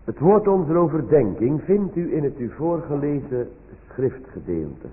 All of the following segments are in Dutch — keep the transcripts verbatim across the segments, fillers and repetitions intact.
Het woord onze overdenking vindt u in het u voorgelezen schriftgedeelte.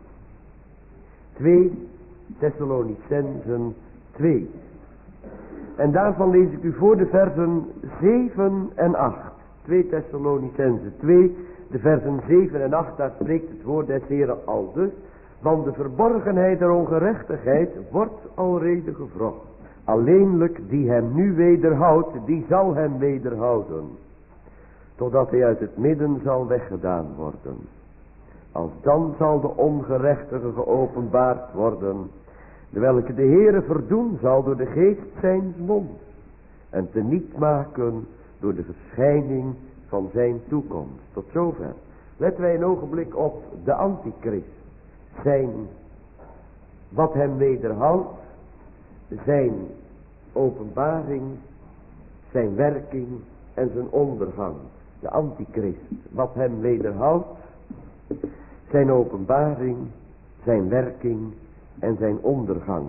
twee Thessalonicenzen twee. En daarvan lees ik u voor de versen zeven en acht. twee Thessalonicenzen twee, de versen zeven en acht, daar spreekt het woord des Heren aldus. Want de verborgenheid der ongerechtigheid wordt alrede gevrocht. Alleenlijk die hem nu wederhoudt, die zal hem wederhouden. Totdat hij uit het midden zal weggedaan worden. Als dan zal de ongerechtige geopenbaard worden, welke de Heere verdoen zal door de geest zijns mond, en teniet maken door de verschijning van zijn toekomst. Tot zover. Letten wij een ogenblik op de antichrist. Zijn, wat hem wederhoudt, zijn openbaring, zijn werking en zijn ondergang. De antichrist, wat hem wederhoudt, zijn openbaring, zijn werking en zijn ondergang.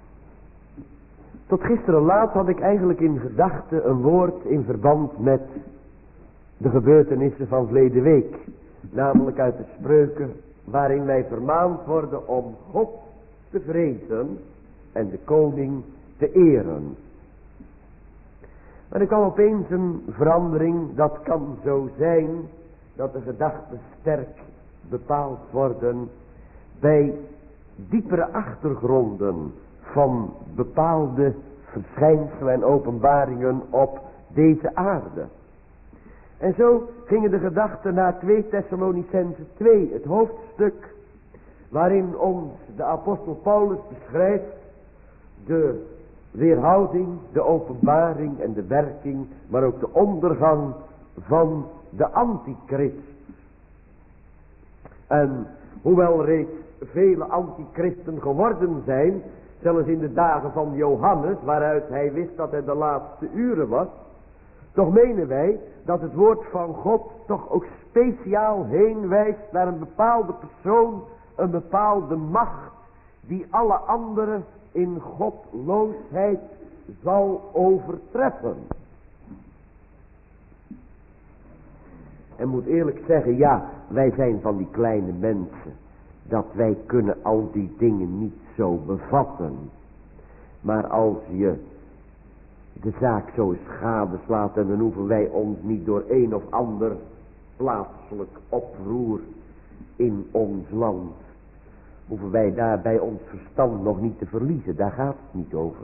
Tot gisteren laat had ik eigenlijk in gedachten een woord in verband met de gebeurtenissen van verleden week. Namelijk uit de spreuken waarin wij vermaand worden om God te vrezen en de koning te eren. Maar er kwam opeens een verandering. Dat kan zo zijn dat de gedachten sterk bepaald worden bij diepere achtergronden van bepaalde verschijnselen en openbaringen op deze aarde. En zo gingen de gedachten naar twee Thessalonicenzen twee, het hoofdstuk waarin ons de apostel Paulus beschrijft de weerhouding, de openbaring en de werking, maar ook de ondergang van de antichrist. En hoewel reeds vele antichristen geworden zijn, zelfs in de dagen van Johannes, waaruit hij wist dat het de laatste uren was, toch menen wij dat het woord van God toch ook speciaal heen wijst naar een bepaalde persoon, een bepaalde macht, die alle anderen in godloosheid zal overtreffen. En moet eerlijk zeggen, ja, wij zijn van die kleine mensen, dat wij kunnen al die dingen niet zo bevatten. Maar als je de zaak zo eens gadeslaat, en dan hoeven wij ons niet door een of ander plaatselijk oproer in ons land, hoeven wij daarbij ons verstand nog niet te verliezen. Daar gaat het niet over.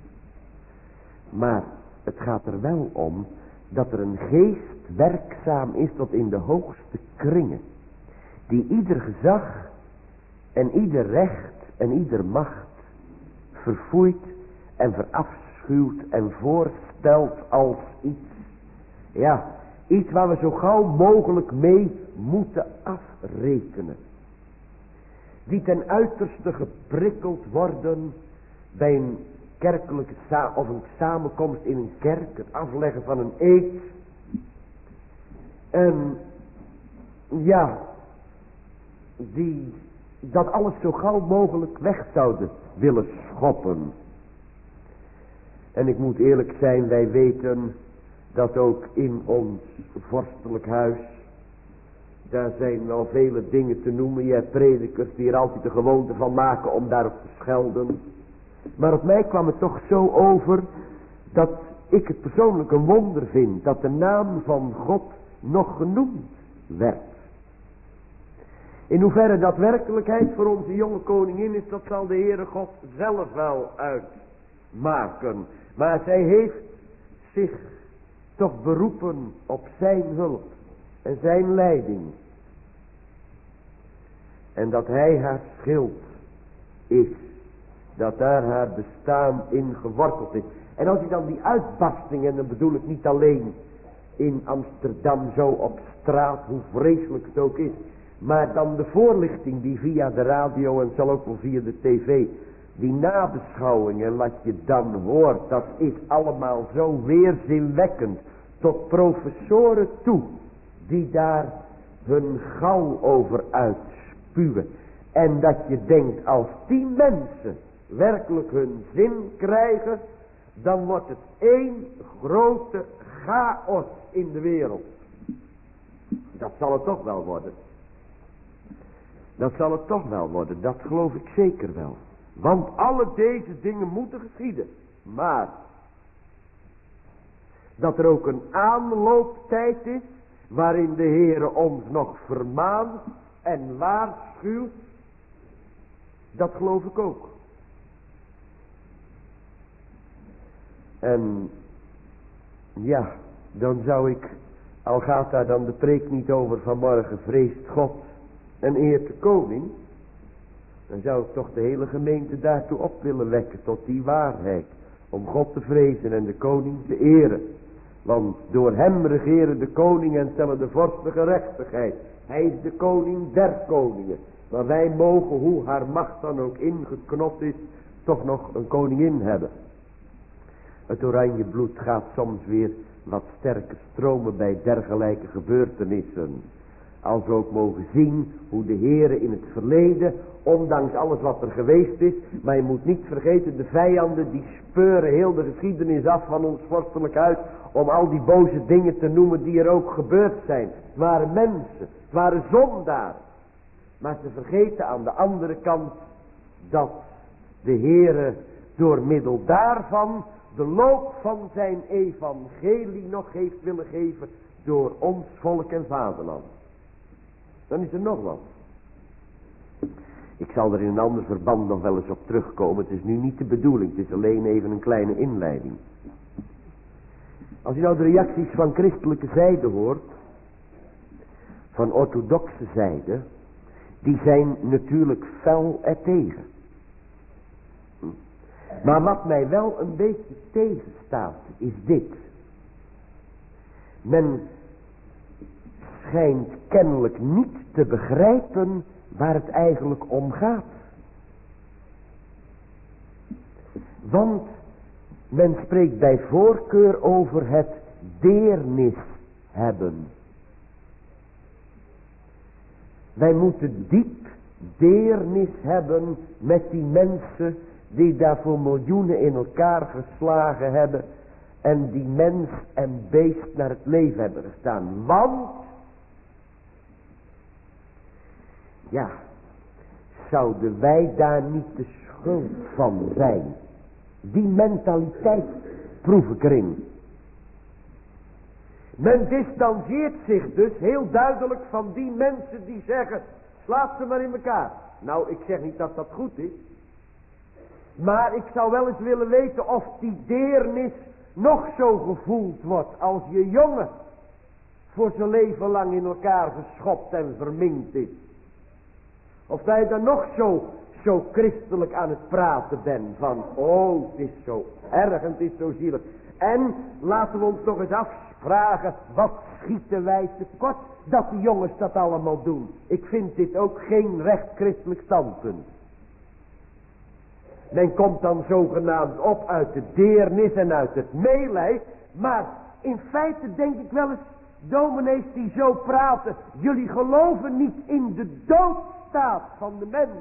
Maar het gaat er wel om dat er een geest werkzaam is tot in de hoogste kringen, die ieder gezag en ieder recht en ieder macht verfoeit en verafschuwt en voorstelt als iets, ja, iets waar we zo gauw mogelijk mee moeten afrekenen. Die ten uiterste geprikkeld worden bij een kerkelijke sa- of een samenkomst in een kerk, het afleggen van een eed. En ja, die dat alles zo gauw mogelijk weg zouden willen schoppen. En ik moet eerlijk zijn, wij weten dat ook in ons vorstelijk huis, daar zijn wel vele dingen te noemen. Je hebt predikers die er altijd de gewoonte van maken om daarop te schelden. Maar op mij kwam het toch zo over dat ik het persoonlijk een wonder vind dat de naam van God nog genoemd werd. In hoeverre dat werkelijkheid voor onze jonge koningin is, dat zal de Heere God zelf wel uitmaken. Maar zij heeft zich toch beroepen op zijn hulp en zijn leiding. En dat hij haar schild is. Dat daar haar bestaan in geworteld is. En als je dan die uitbarsting, en dan bedoel ik niet alleen in Amsterdam zo op straat, hoe vreselijk het ook is, maar dan de voorlichting die via de radio en zal ook wel via de tv, die nabeschouwing en wat je dan hoort, dat is allemaal zo weerzinwekkend. Tot professoren toe, die daar hun gal over uitspuwen. En dat je denkt, als die mensen werkelijk hun zin krijgen, dan wordt het één grote chaos in de wereld. Dat zal het toch wel worden. Dat zal het toch wel worden, dat geloof ik zeker wel. Want alle deze dingen moeten geschieden. Maar dat er ook een aanlooptijd is, waarin de Heere ons nog vermaant en waarschuwt, dat geloof ik ook. En ja, dan zou ik, al gaat daar dan de preek niet over vanmorgen, vreest God en eert de koning, dan zou ik toch de hele gemeente daartoe op willen wekken, tot die waarheid, om God te vrezen en de koning te eren. Want door hem regeren de koning en stellen de vorsten gerechtigheid. Hij is de koning der koningen. Maar wij mogen, hoe haar macht dan ook ingeknopt is, toch nog een koningin hebben. Het oranje bloed gaat soms weer wat sterker stromen bij dergelijke gebeurtenissen. Als we ook mogen zien hoe de Heere in het verleden, ondanks alles wat er geweest is, maar je moet niet vergeten, de vijanden die speuren heel de geschiedenis af van ons vorstelijk huis, om al die boze dingen te noemen die er ook gebeurd zijn. Het waren mensen, het waren zondaren. Maar ze vergeten aan de andere kant dat de Heere door middel daarvan de loop van zijn evangelie nog heeft willen geven door ons volk en vaderland. Dan is er nog wat. Ik zal er in een ander verband nog wel eens op terugkomen. Het is nu niet de bedoeling. Het is alleen even een kleine inleiding. Als je nou de reacties van christelijke zijde hoort, van orthodoxe zijde, die zijn natuurlijk fel ertegen. Maar wat mij wel een beetje tegenstaat, is dit. Men schijnt kennelijk niet te begrijpen waar het eigenlijk om gaat. Want men spreekt bij voorkeur over het deernis hebben. Wij moeten diep deernis hebben met die mensen die daarvoor miljoenen in elkaar geslagen hebben en die mens en beest naar het leven hebben gestaan. Want, ja, zouden wij daar niet de schuld van zijn? Die mentaliteit proef ik erin. Men distancieert zich dus heel duidelijk van die mensen die zeggen, slaat ze maar in elkaar. Nou, ik zeg niet dat dat goed is. Maar ik zou wel eens willen weten of die deernis nog zo gevoeld wordt als je jongen voor zijn leven lang in elkaar geschopt en verminkt is. Of dat je dan nog zo, zo christelijk aan het praten bent van, oh, het is zo erg en het is zo zielig. En laten we ons nog eens afvragen, wat schieten wij tekort dat die jongens dat allemaal doen. Ik vind dit ook geen recht christelijk standpunt. Men komt dan zogenaamd op uit de deernis en uit het meelij. Maar in feite denk ik wel eens, dominees die zo praten, jullie geloven niet in de doodstaat van de mens.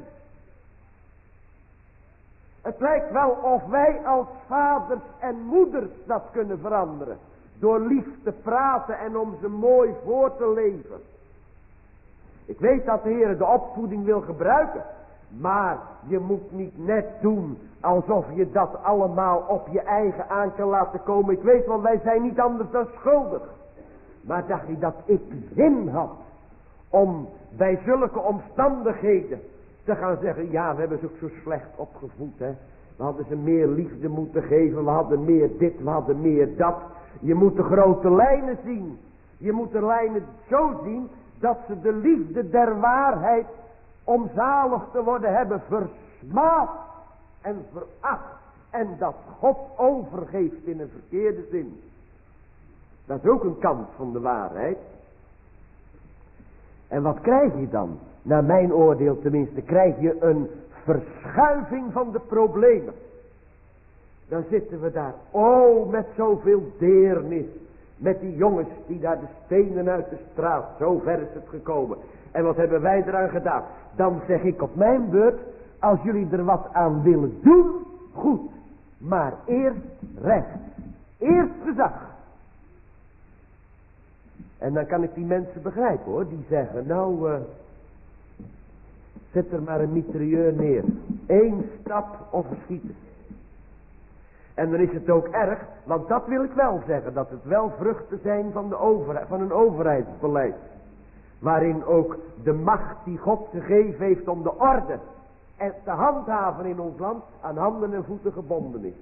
Het lijkt wel of wij als vaders en moeders dat kunnen veranderen. Door lief te praten en om ze mooi voor te leven. Ik weet dat de Heer de opvoeding wil gebruiken. Maar je moet niet net doen alsof je dat allemaal op je eigen aan kan laten komen. Ik weet wel, wij zijn niet anders dan schuldig. Maar dacht je dat ik zin had om bij zulke omstandigheden te gaan zeggen, ja, we hebben ze ook zo slecht opgevoed, hè. We hadden ze meer liefde moeten geven, we hadden meer dit, we hadden meer dat. Je moet de grote lijnen zien. Je moet de lijnen zo zien dat ze de liefde der waarheid om zalig te worden hebben versmaad en veracht. En dat God overgeeft in een verkeerde zin. Dat is ook een kant van de waarheid. En wat krijg je dan? Naar mijn oordeel tenminste, krijg je een verschuiving van de problemen. Dan zitten we daar, oh, met zoveel deernis. Met die jongens die daar de stenen uit de straat, zo ver is het gekomen. En wat hebben wij eraan gedaan? Dan zeg ik op mijn beurt, als jullie er wat aan willen doen, goed. Maar eerst recht. Eerst gezag. En dan kan ik die mensen begrijpen hoor, die zeggen, nou, uh, zet er maar een mitrailleur neer. Eén stap of verschieten. En dan is het ook erg, want dat wil ik wel zeggen, dat het wel vruchten zijn van, de overheid, van een overheidsbeleid. Waarin ook de macht die God gegeven heeft om de orde en te handhaven in ons land aan handen en voeten gebonden is.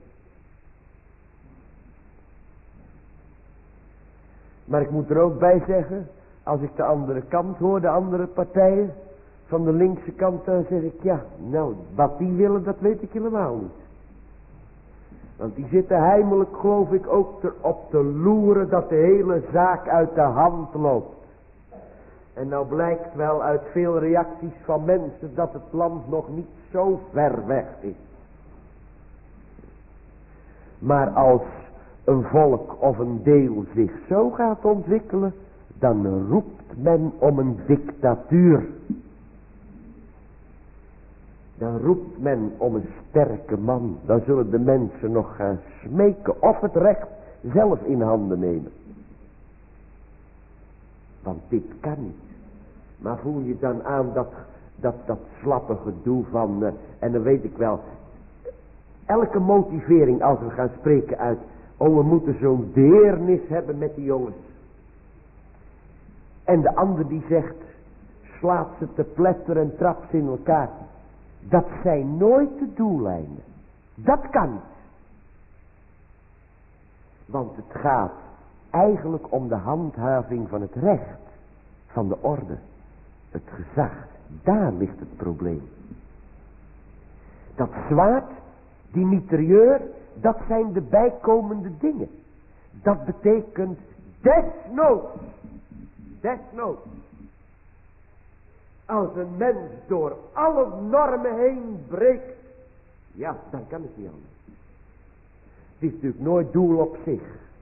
Maar ik moet er ook bij zeggen, als ik de andere kant hoor, de andere partijen, van de linkse kant, dan zeg ik, ja, nou, wat die willen, dat weet ik helemaal niet. Want die zitten heimelijk, geloof ik, ook op te loeren dat de hele zaak uit de hand loopt. En nou blijkt wel uit veel reacties van mensen dat het land nog niet zo ver weg is. Maar als een volk of een deel zich zo gaat ontwikkelen, dan roept men om een dictatuur. Dan roept men om een sterke man. Dan zullen de mensen nog gaan smeken of het recht zelf in handen nemen. Want dit kan niet. Maar voel je dan aan dat, dat, dat slappe gedoe van, uh, en dan weet ik wel, elke motivering als we gaan spreken uit, oh we moeten zo'n deernis hebben met die jongens. En de ander die zegt, slaat ze te pletter en trap ze in elkaar. Dat zijn nooit de doeleinden. Dat kan niet. Want het gaat eigenlijk om de handhaving van het recht, van de orde, het gezag. Daar ligt het probleem. Dat zwaard, die mitrailleur, dat zijn de bijkomende dingen. Dat betekent desnoods, desnoods. Als een mens door alle normen heen breekt, ja, dan kan het niet anders. Het is natuurlijk nooit doel op zich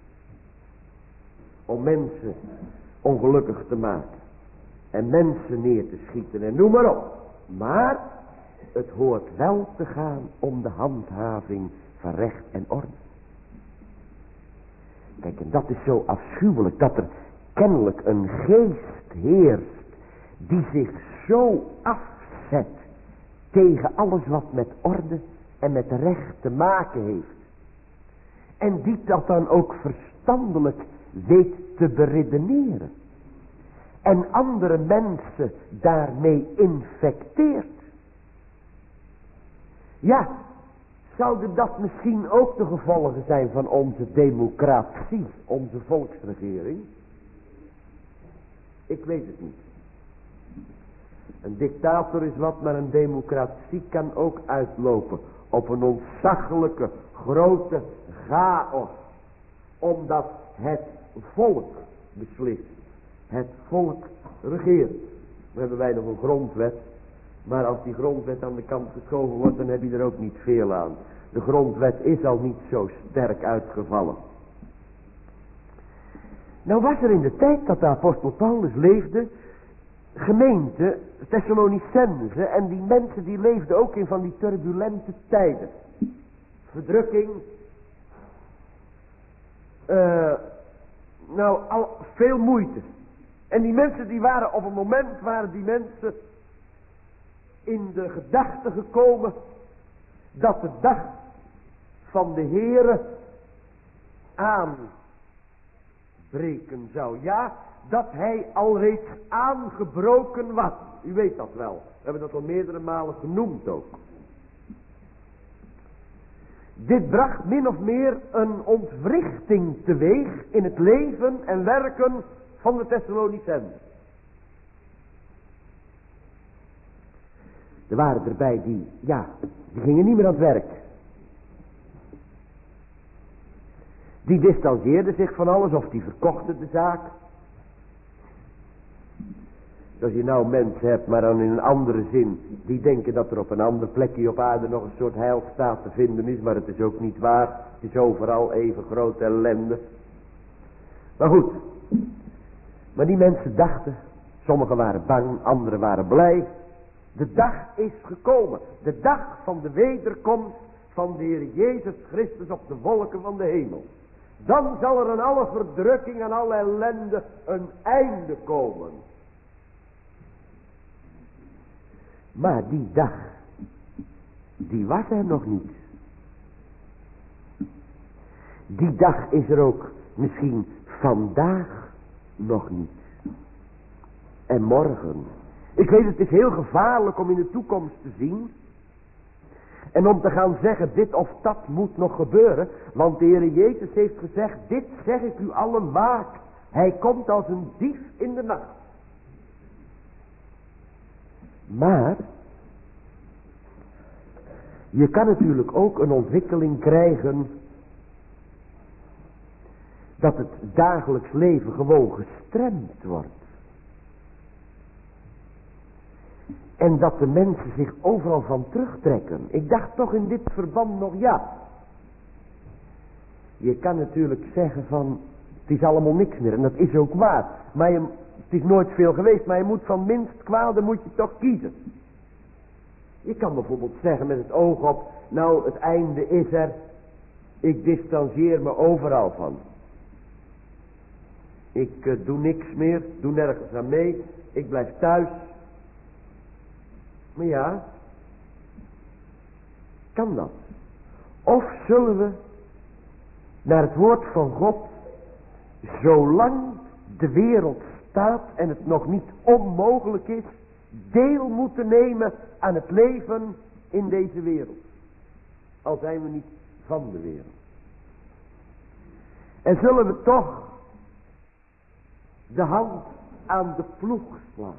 om mensen ongelukkig te maken en mensen neer te schieten en noem maar op. Maar het hoort wel te gaan om de handhaving van recht en orde. Kijk, en dat is zo afschuwelijk, dat er kennelijk een geest heerst die zich zo afzet tegen alles wat met orde en met recht te maken heeft. En die dat dan ook verstandelijk weet te beredeneren. En andere mensen daarmee infecteert. Ja, zouden dat misschien ook de gevolgen zijn van onze democratie, onze volksregering? Ik weet het niet. Een dictator is wat, maar een democratie kan ook uitlopen op een ontzaglijke, grote chaos. Omdat het volk beslist. Het volk regeert. Dan hebben wij nog een grondwet. Maar als die grondwet aan de kant geschoven wordt, dan heb je er ook niet veel aan. De grondwet is al niet zo sterk uitgevallen. Nou was er in de tijd dat de apostel Paulus leefde, gemeente Thessalonicense, en die mensen die leefden ook in van die turbulente tijden. Verdrukking. Uh, nou, al veel moeite. En die mensen die waren op een moment, waren die mensen in de gedachte gekomen dat de dag van de Heere aanbreken zou. Ja, dat hij alreeds aangebroken was. U weet dat wel. We hebben dat al meerdere malen genoemd ook. Dit bracht min of meer een ontwrichting teweeg in het leven en werken van de Thessalonicenzen. Er waren erbij die, ja, die gingen niet meer aan het werk. Die distancieerden zich van alles of die verkochten de zaak. Als je nou mensen hebt, maar dan in een andere zin, die denken dat er op een ander plekje op aarde nog een soort heilstaat te vinden is, maar het is ook niet waar. Het is overal even grote ellende. Maar goed, maar die mensen dachten, sommigen waren bang, anderen waren blij. De dag is gekomen, de dag van de wederkomst van de Heer Jezus Christus op de wolken van de hemel. Dan zal er aan alle verdrukking en alle ellende een einde komen. Maar die dag, die was er nog niet. Die dag is er ook misschien vandaag nog niet. En morgen. Ik weet, het is heel gevaarlijk om in de toekomst te zien. En om te gaan zeggen, dit of dat moet nog gebeuren. Want de Heer Jezus heeft gezegd, dit zeg ik u allen waak. Hij komt als een dief in de nacht. Maar je kan natuurlijk ook een ontwikkeling krijgen dat het dagelijks leven gewoon gestremd wordt. En dat de mensen zich overal van terugtrekken. Ik dacht toch in dit verband nog, ja. Je kan natuurlijk zeggen van, het is allemaal niks meer. En dat is ook waar. Maar je, het is nooit veel geweest. Maar je moet van minst kwaal, dan moet je toch kiezen. Je kan bijvoorbeeld zeggen met het oog op, nou het einde is er. Ik distancieer me overal van. Ik uh, doe niks meer, doe nergens aan mee. Ik blijf thuis. Maar ja, kan dat? Of zullen we naar het woord van God, zolang de wereld staat en het nog niet onmogelijk is, deel moeten nemen aan het leven in deze wereld. Al zijn we niet van de wereld. En zullen we toch de hand aan de ploeg slaan.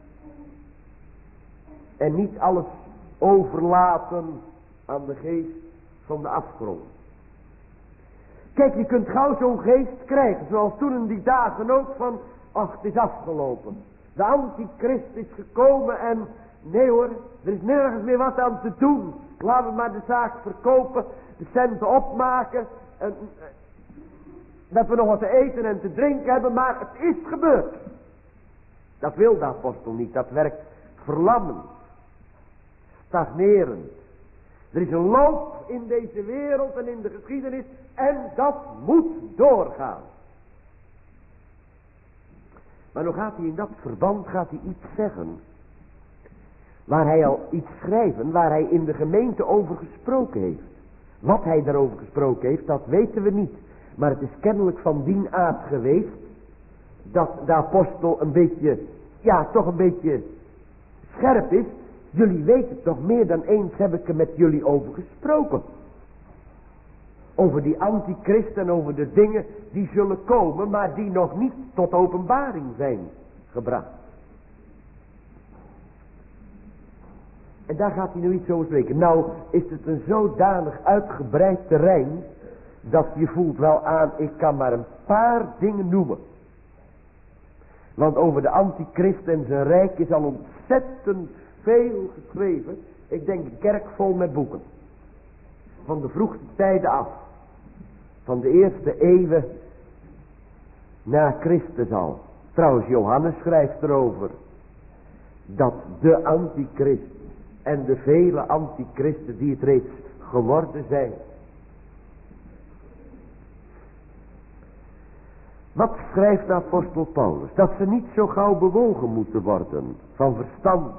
En niet alles overlaten aan de geest van de afgrond. Kijk, je kunt gauw zo'n geest krijgen. Zoals toen in die dagen ook van, ach, het is afgelopen. De antichrist is gekomen en nee hoor, er is nergens meer wat aan te doen. Laten we maar de zaak verkopen, de centen opmaken. En, dat we nog wat te eten en te drinken hebben, maar het is gebeurd. Dat wil de apostel niet, dat werkt verlammend. Stagnerend. Er is een loop in deze wereld en in de geschiedenis en dat moet doorgaan. Maar nu gaat hij in dat verband gaat hij iets zeggen. Waar hij al iets schrijven, waar hij in de gemeente over gesproken heeft. Wat hij daarover gesproken heeft, dat weten we niet. Maar het is kennelijk van dien aard geweest dat de apostel een beetje, ja toch een beetje scherp is. Jullie weten toch, meer dan eens heb ik er met jullie over gesproken. Over die antichrist en over de dingen die zullen komen, maar die nog niet tot openbaring zijn gebracht. En daar gaat hij nu iets over spreken. Nou is het een zodanig uitgebreid terrein, dat je voelt wel aan, ik kan maar een paar dingen noemen. Want over de antichrist en zijn rijk is al ontzettend veel geschreven. Ik denk een kerk vol met boeken. Van de vroegste tijden af. Van de eerste eeuwen na Christus al. Trouwens, Johannes schrijft erover dat de antichrist en de vele antichristen die het reeds geworden zijn. Wat schrijft de apostel Paulus? Dat ze niet zo gauw bewogen moeten worden van verstand.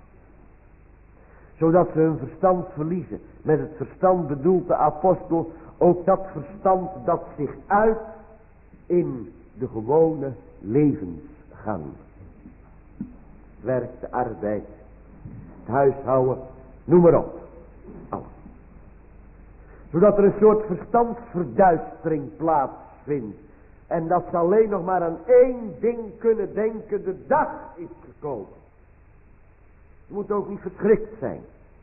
Zodat ze hun verstand verliezen. Met het verstand bedoelt de apostel ook dat verstand dat zich uit in de gewone levensgang. Het werk, de arbeid, het huishouden, noem maar op. Alles. Zodat er een soort verstandsverduistering plaatsvindt. En dat ze alleen nog maar aan één ding kunnen denken, de dag is gekomen. Je moet ook niet verschrikt zijn.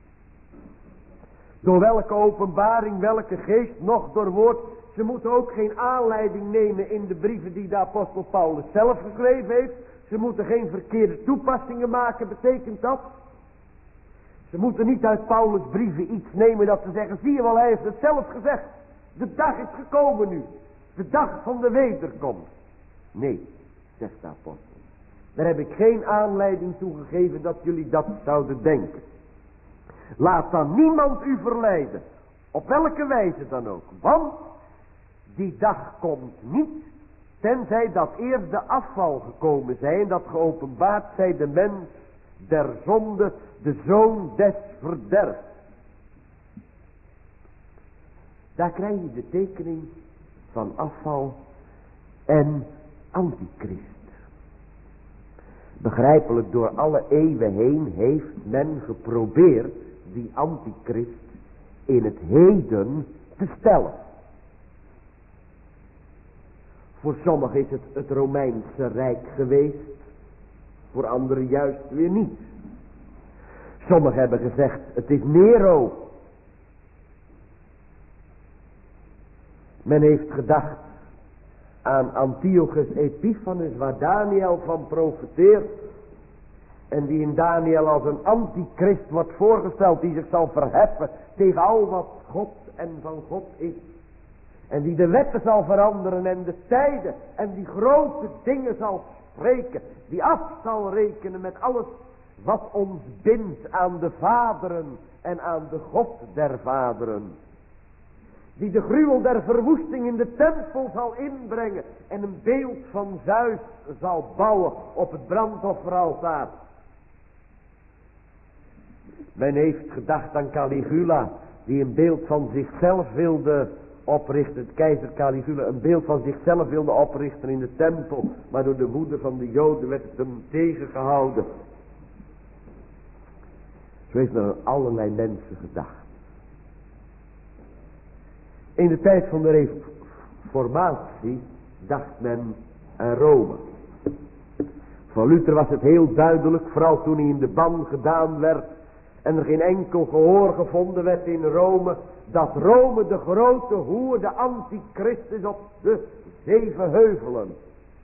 Door welke openbaring, welke geest, nog door woord. Ze moeten ook geen aanleiding nemen in de brieven die de apostel Paulus zelf geschreven heeft. Ze moeten geen verkeerde toepassingen maken, betekent dat. Ze moeten niet uit Paulus' brieven iets nemen dat ze zeggen, zie je wel, hij heeft het zelf gezegd. De dag is gekomen nu. De dag van de wederkomst. Nee, zegt de apostel. Daar heb ik geen aanleiding toe gegeven dat jullie dat zouden denken. Laat dan niemand u verleiden. Op welke wijze dan ook. Want die dag komt niet, tenzij dat eerst de afval gekomen zij en dat geopenbaard zij de mens der zonde, de zoon des verderfs. Daar krijg je de tekening van afval en antichrist. Begrijpelijk, door alle eeuwen heen heeft men geprobeerd die antichrist in het heden te stellen. Voor sommigen is het het Romeinse Rijk geweest, voor anderen juist weer niet. Sommigen hebben gezegd, het is Nero. Men heeft gedacht aan Antiochus Epiphanes, waar Daniel van profeteert. En die in Daniel als een antichrist wordt voorgesteld, die zich zal verheffen tegen al wat God en van God is. En die de wetten zal veranderen en de tijden en die grote dingen zal spreken. Die af zal rekenen met alles wat ons bindt aan de vaderen en aan de God der vaderen. Die de gruwel der verwoesting in de tempel zal inbrengen en een beeld van Zeus zal bouwen op het brandofferaltaar. Men heeft gedacht aan Caligula, die een beeld van zichzelf wilde oprichten. Het keizer Caligula een beeld van zichzelf wilde oprichten in de tempel, maar door de woede van de Joden werd het hem tegengehouden. Zo heeft men aan allerlei mensen gedacht. In de tijd van de reformatie dacht men aan Rome. Voor Luther was het heel duidelijk, vooral toen hij in de ban gedaan werd en er geen enkel gehoor gevonden werd in Rome, dat Rome de grote hoer, de antichrist is op de zeven heuvelen.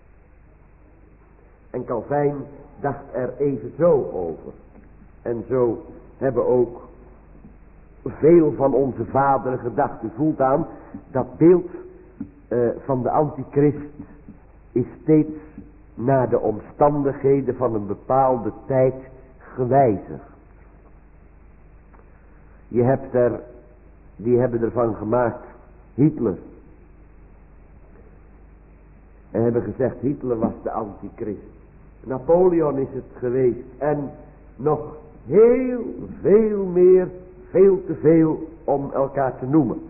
En Calvijn dacht er even zo over. En zo hebben ook veel van onze vaderen gedacht. U voelt aan, dat beeld uh, van de antichrist is steeds naar de omstandigheden van een bepaalde tijd gewijzigd. Je hebt er, die hebben ervan gemaakt, Hitler. En hebben gezegd, Hitler was de antichrist. Napoleon is het geweest. En nog heel veel meer, veel te veel om elkaar te noemen.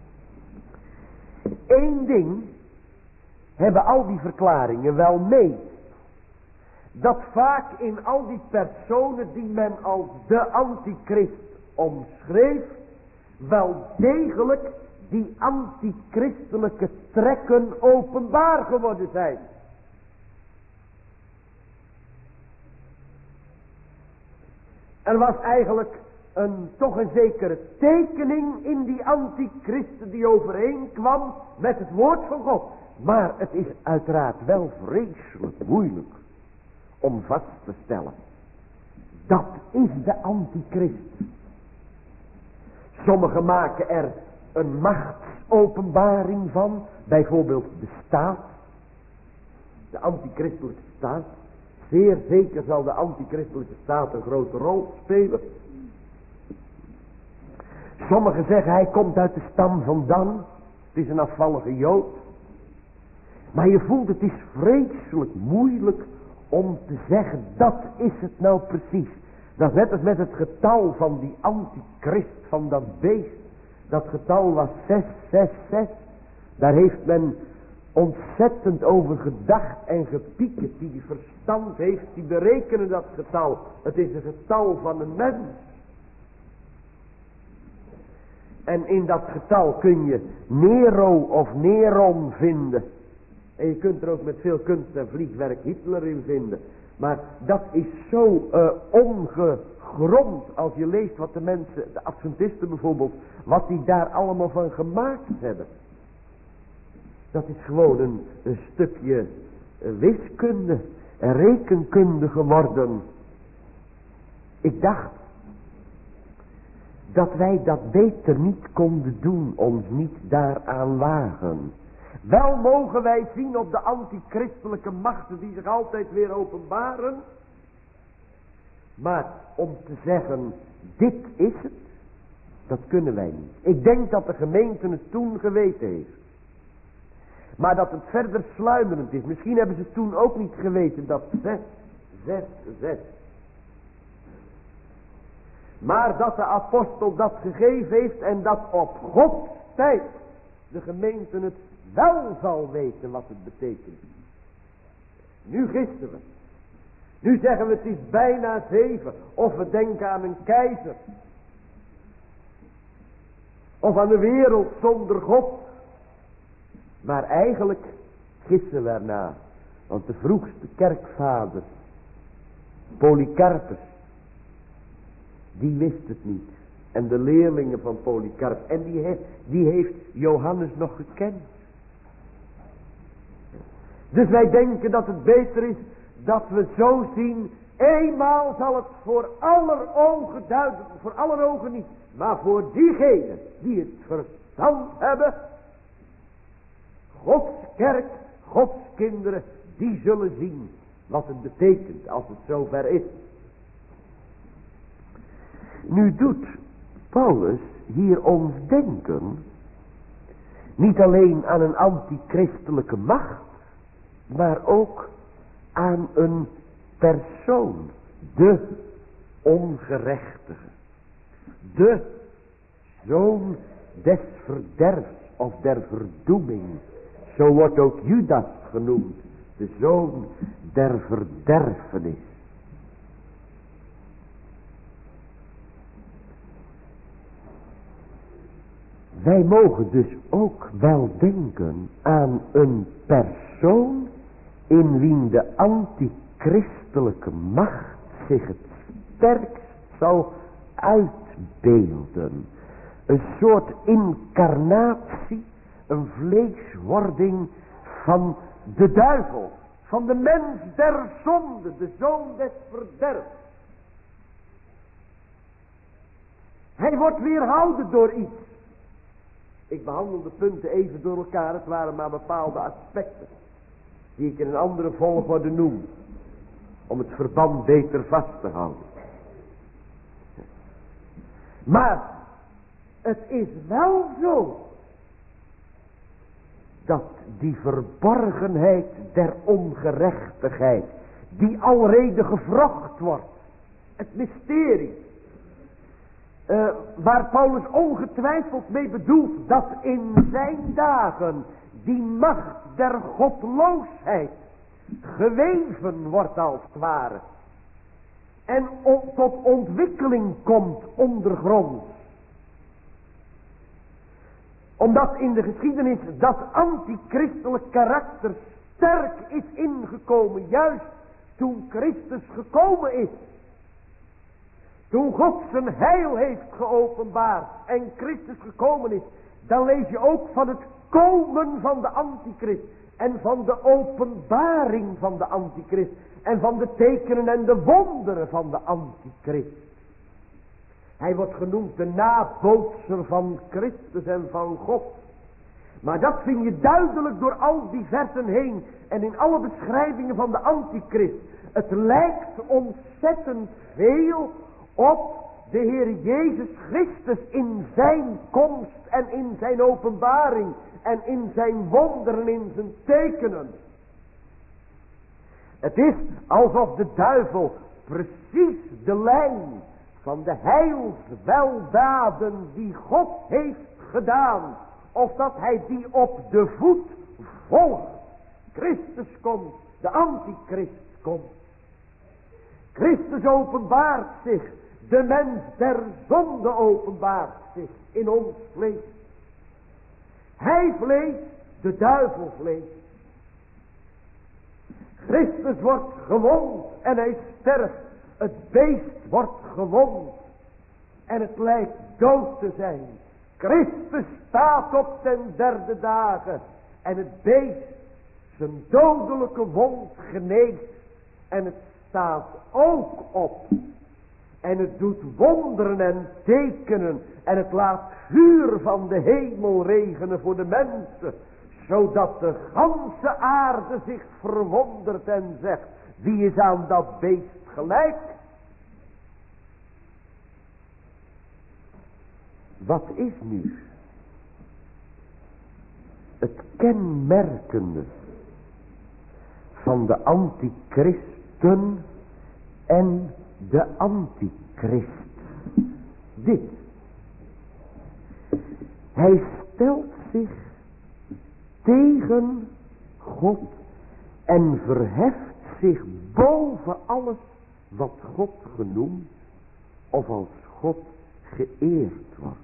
Eén ding hebben al die verklaringen wel mee. Dat vaak in al die personen die men als de antichrist omschreef, wel degelijk die antichristelijke trekken openbaar geworden zijn. Er was eigenlijk een, toch een zekere tekening in die antichristen die overeenkwam met het woord van God. Maar het is uiteraard wel vreselijk moeilijk om vast te stellen. Dat is de antichrist. Sommigen maken er een machtsopenbaring van. Bijvoorbeeld de staat. De antichristelijke staat. Zeer zeker zal de antichristelijke staat een grote rol spelen. Sommigen zeggen hij komt uit de stam van Dan. Het is een afvallige Jood. Maar je voelt het is vreselijk moeilijk om te zeggen dat is het nou precies. Dat is net als met het getal van die antichrist van dat beest. Dat getal was zes zes zes. Daar heeft men ontzettend over gedacht en gepiekerd. Die verstand heeft, die berekenen dat getal. Het is een getal van een mens. En in dat getal kun je Nero of Neron vinden. En je kunt er ook met veel kunst en vliegwerk Hitler in vinden. Maar dat is zo uh, ongegrond als je leest wat de mensen, de Adventisten bijvoorbeeld, wat die daar allemaal van gemaakt hebben. Dat is gewoon een, een stukje uh, wiskunde en rekenkunde geworden. Ik dacht dat wij dat beter niet konden doen, ons niet daaraan wagen. Wel mogen wij zien op de antichristelijke machten die zich altijd weer openbaren. Maar om te zeggen, dit is het, dat kunnen wij niet. Ik denk dat de gemeente het toen geweten heeft. Maar dat het verder sluimerend is. Misschien hebben ze toen ook niet geweten dat zes, zes, zes. Maar dat de apostel dat gegeven heeft en dat op Gods tijd de gemeente het wel zal weten wat het betekent. Nu gissen we. Nu zeggen we het is bijna zeven. Of we denken aan een keizer. Of aan de wereld zonder God. Maar eigenlijk gissen we ernaar. Want de vroegste kerkvader, Polycarpus, die wist het niet. En de leerlingen van Polycarpus. En die heeft, die heeft Johannes nog gekend. Dus wij denken dat het beter is dat we zo zien. Eenmaal zal het voor aller ogen duidelijk, voor aller ogen niet. Maar voor diegenen die het verstand hebben. Gods kerk, Gods kinderen, die zullen zien wat het betekent als het zover is. Nu doet Paulus hier ons denken niet alleen aan een antichristelijke macht, maar ook aan een persoon, de ongerechtige, de zoon des verderfs of der verdoeming. Zo wordt ook Judas genoemd, de zoon der verderfenis. Wij mogen dus ook wel denken aan een persoon in wien de antichristelijke macht zich het sterkst zal uitbeelden. Een soort incarnatie, een vleeswording van de duivel, van de mens der zonde, de zoon des verderfs. Hij wordt weerhouden door iets. Ik behandel de punten even door elkaar, het waren maar bepaalde aspecten, die ik in een andere volgorde noem, om het verband beter vast te houden. Maar, het is wel zo, dat die verborgenheid der ongerechtigheid, die alrede gevrocht wordt, het mysterie, Uh, waar Paulus ongetwijfeld mee bedoelt dat in zijn dagen die macht der godloosheid geweven wordt als het ware. En on, tot ontwikkeling komt ondergronds. Omdat in de geschiedenis dat antichristelijk karakter sterk is ingekomen, juist toen Christus gekomen is. Toen God zijn heil heeft geopenbaard en Christus gekomen is, dan lees je ook van het komen van de antichrist en van de openbaring van de antichrist en van de tekenen en de wonderen van de antichrist. Hij wordt genoemd de nabootser van Christus en van God. Maar dat vind je duidelijk door al die versen heen en in alle beschrijvingen van de antichrist. Het lijkt ontzettend veel op de Heer Jezus Christus in zijn komst en in zijn openbaring en in zijn wonderen, in zijn tekenen. Het is alsof de duivel precies de lijn van de heilsweldaden die God heeft gedaan, of dat hij die op de voet volgt. Christus komt, de antichrist komt. Christus openbaart zich, de mens der zonde openbaart zich in ons vlees. Hij vlees, de duivel vlees. Christus wordt gewond en hij sterft. Het beest wordt gewond en het lijkt dood te zijn. Christus staat op ten derde dagen en het beest zijn dodelijke wond geneest en het staat ook op. En het doet wonderen en tekenen. En het laat vuur van de hemel regenen voor de mensen. Zodat de ganse aarde zich verwondert en zegt: wie is aan dat beest gelijk? Wat is nu het kenmerkende van de antichristen en de antichrist. Dit. Hij stelt zich tegen God en verheft zich boven alles wat God genoemd of als God geëerd wordt.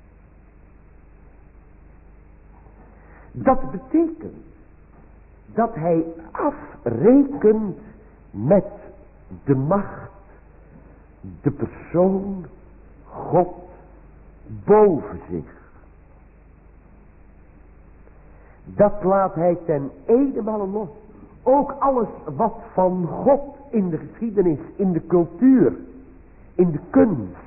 Dat betekent dat hij afrekent met de macht, de persoon, God boven zich. Dat laat hij ten eenenmale los. Ook alles wat van God in de geschiedenis, in de cultuur, in de kunst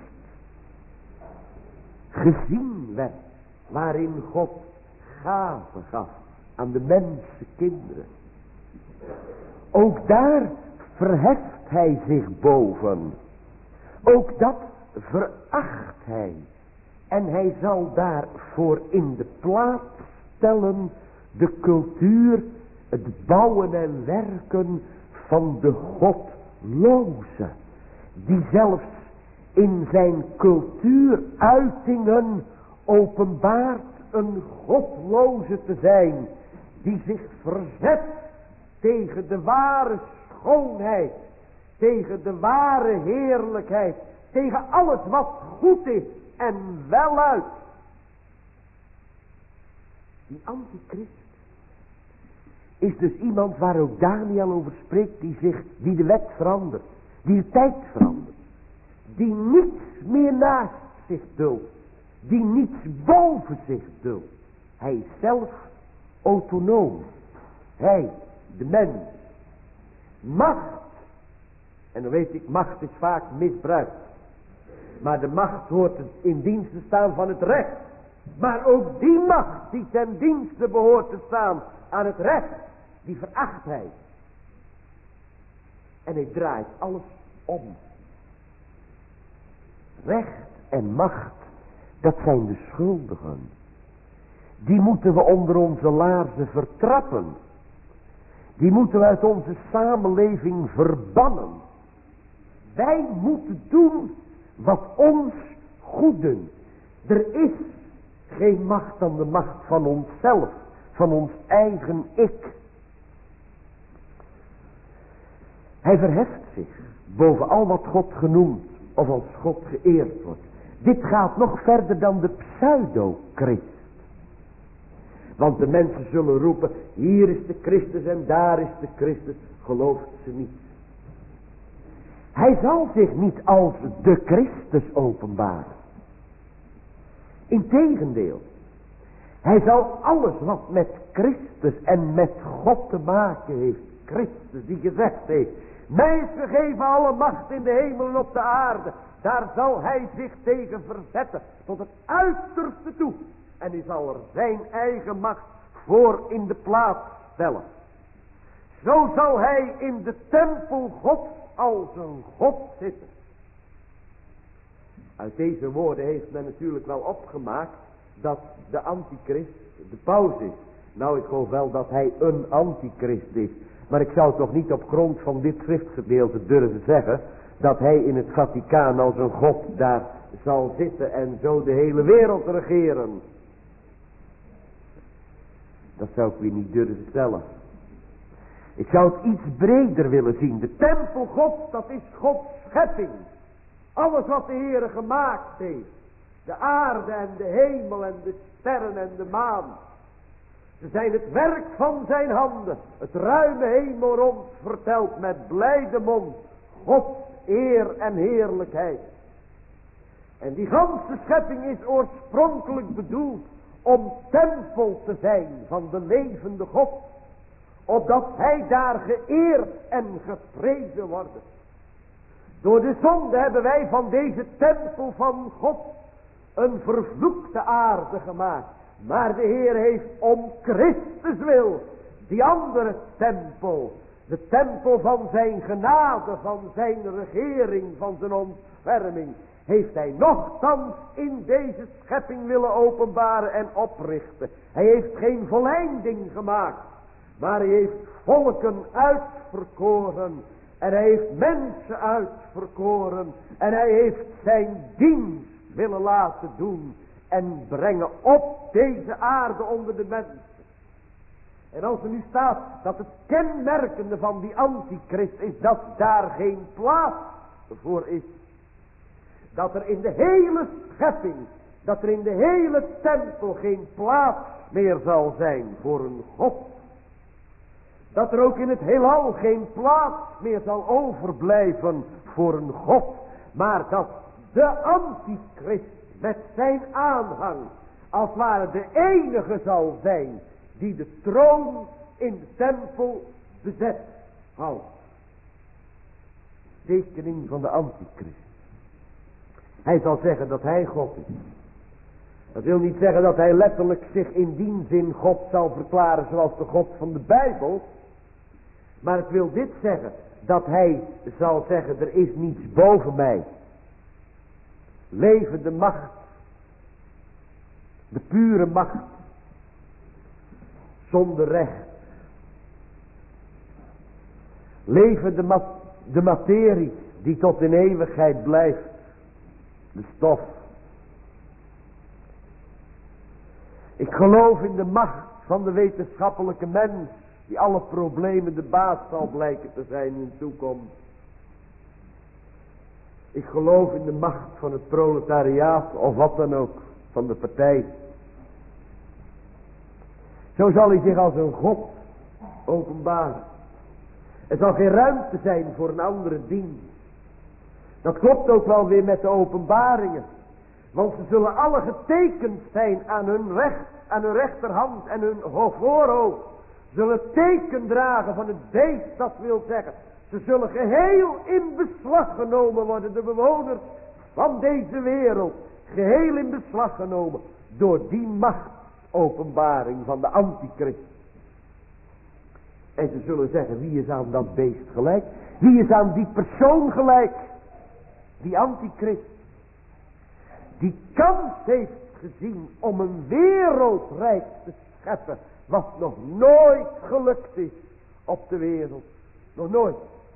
gezien werd, waarin God gaven gaf aan de mensenkinderen. Ook daar verheft hij zich boven. Ook dat veracht hij. En hij zal daarvoor in de plaats stellen de cultuur, het bouwen en werken van de godloze. Die zelfs in zijn cultuuruitingen openbaart een godloze te zijn. Die zich verzet tegen de ware schoonheid. Tegen de ware heerlijkheid. Tegen alles wat goed is en weluit. Die antichrist is dus iemand waar ook Daniel over spreekt, die zich, die de wet verandert, die de tijd verandert, die niets meer naast zich duldt, die niets boven zich duldt. Hij is zelf autonoom. Hij, de mens, macht, en dan weet ik, macht is vaak misbruikt, maar de macht hoort in dienst te staan van het recht. Maar ook die macht die ten dienste behoort te staan aan het recht, die veracht hij. En hij draait alles om. Recht en macht, dat zijn de schuldigen. Die moeten we onder onze laarzen vertrappen. Die moeten we uit onze samenleving verbannen. Wij moeten doen wat ons goed doet. Er is geen macht dan de macht van onszelf, van ons eigen ik. Hij verheft zich boven al wat God genoemd of als God geëerd wordt. Dit gaat nog verder dan de pseudo-Christ. Want de mensen zullen roepen, hier is de Christus en daar is de Christus. Gelooft ze niet. Hij zal zich niet als de Christus openbaren. Integendeel. Hij zal alles wat met Christus en met God te maken heeft. Christus die gezegd heeft, mij is gegeven alle macht in de hemel en op de aarde. Daar zal hij zich tegen verzetten tot het uiterste toe. En hij zal er zijn eigen macht voor in de plaats stellen. Zo zal hij in de tempel Gods als een God zitten. Uit deze woorden heeft men natuurlijk wel opgemaakt dat de antichrist de paus is. Nou, ik geloof wel dat hij een antichrist is. Maar ik zou toch niet op grond van dit schriftgedeelte durven zeggen dat hij in het Vaticaan als een God daar zal zitten en zo de hele wereld regeren. Dat zou ik weer niet durven stellen. Ik zou het iets breder willen zien. De tempel Gods, dat is Gods schepping. Alles wat de Heere gemaakt heeft. De aarde en de hemel en de sterren en de maan. Ze zijn het werk van zijn handen. Het ruime hemel rond vertelt met blijde mond Gods eer en heerlijkheid. En die ganse schepping is oorspronkelijk bedoeld om tempel te zijn van de levende God. Opdat hij daar geëerd en geprezen wordt. Door de zonde hebben wij van deze tempel van God een vervloekte aarde gemaakt. Maar de Heer heeft om Christus wil die andere tempel, de tempel van zijn genade, van zijn regering, van zijn ontferming, heeft hij nochtans in deze schepping willen openbaren en oprichten. Hij heeft geen volleinding gemaakt, maar hij heeft volken uitverkoren. En hij heeft mensen uitverkoren. En hij heeft zijn dienst willen laten doen en brengen op deze aarde onder de mensen. En als er nu staat dat het kenmerkende van die antichrist is dat daar geen plaats voor is. Dat er in de hele schepping, dat er in de hele tempel geen plaats meer zal zijn voor een God. Dat er ook in het heelal geen plaats meer zal overblijven voor een God. Maar dat de antichrist met zijn aanhang als het ware de enige zal zijn die de troon in de tempel bezet houdt. Tekening van de antichrist. Hij zal zeggen dat hij God is. Dat wil niet zeggen dat hij letterlijk zich in die zin God zal verklaren zoals de God van de Bijbel. Maar het wil dit zeggen, dat hij zal zeggen, er is niets boven mij. Levende macht. De pure macht. Zonder recht. Levende ma de materie die tot in eeuwigheid blijft. De stof. Ik geloof in de macht van de wetenschappelijke mens, die alle problemen de baas zal blijken te zijn in de toekomst. Ik geloof in de macht van het proletariaat of wat dan ook, van de partij. Zo zal hij zich als een God openbaren. Er zal geen ruimte zijn voor een andere dienst. Dat klopt ook wel weer met de openbaringen. Want ze zullen alle getekend zijn aan hun recht, aan hun rechterhand en hun voorhoofd. Zullen teken dragen van het beest, dat wil zeggen. Ze zullen geheel in beslag genomen worden, de bewoners van deze wereld. Geheel in beslag genomen door die machtsopenbaring van de antichrist. En ze zullen zeggen, wie is aan dat beest gelijk? Wie is aan die persoon gelijk? Die antichrist. Die kans heeft gezien om een wereldrijk te scheppen. Wat nog nooit gelukt is op de wereld. Nog nooit.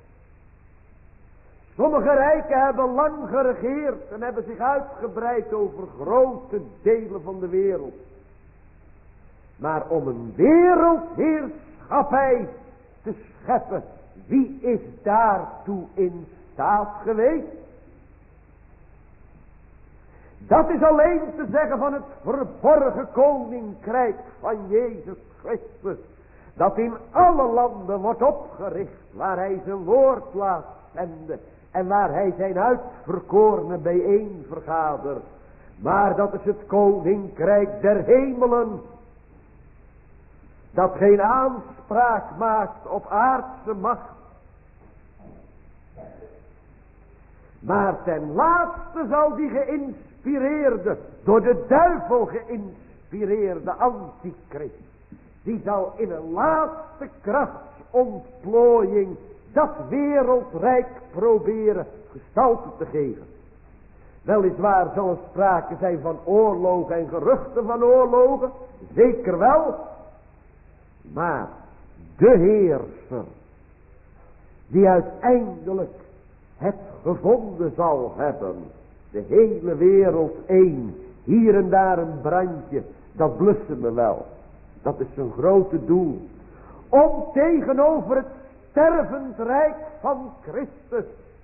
Sommige rijken hebben lang geregeerd en hebben zich uitgebreid over grote delen van de wereld. Maar om een wereldheerschappij te scheppen, wie is daartoe in staat geweest? Dat is alleen te zeggen van het verborgen koninkrijk van Jezus Christus. Dat in alle landen wordt opgericht waar hij zijn woord laat zenden. En waar hij zijn uitverkorenen bijeen vergadert. Maar dat is het koninkrijk der hemelen. Dat geen aanspraak maakt op aardse macht. Maar ten laatste zal die geïnspireerde, door de duivel geïnspireerde antichrist, die zal in een laatste krachtsontplooiing dat wereldrijk proberen gestalte te geven. Weliswaar zal er sprake zijn van oorlogen en geruchten van oorlogen, zeker wel. Maar de heerser, die uiteindelijk het gevonden zal hebben, de hele wereld één, hier en daar een brandje, dat blussen we wel. Dat is zijn grote doel. Om tegenover het stervend rijk van Christus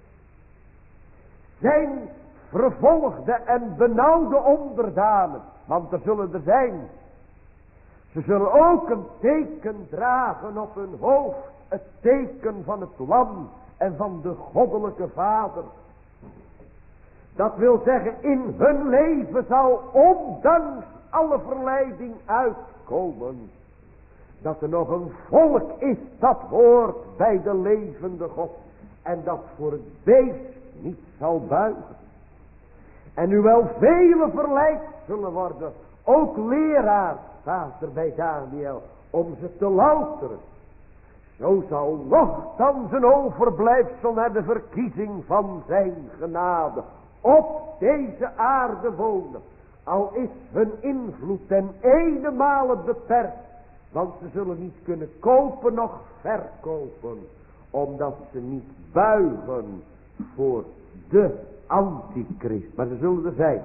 zijn vervolgde en benauwde onderdanen, want er zullen er zijn. Ze zullen ook een teken dragen op hun hoofd, het teken van het lam en van de goddelijke Vader. Dat wil zeggen, in hun leven zal ondanks alle verleiding uitkomen dat er nog een volk is dat hoort bij de levende God en dat voor het beest niet zal buigen. En nu wel vele verleid zullen worden, ook leraars staat er bij Daniel, om ze te louteren. Zo zal nochtans een overblijfsel naar de verkiezing van zijn genade op deze aarde wonen. Al is hun invloed ten ene beperkt. Want ze zullen niet kunnen kopen noch verkopen. Omdat ze niet buigen voor de antichrist. Maar ze zullen er zijn.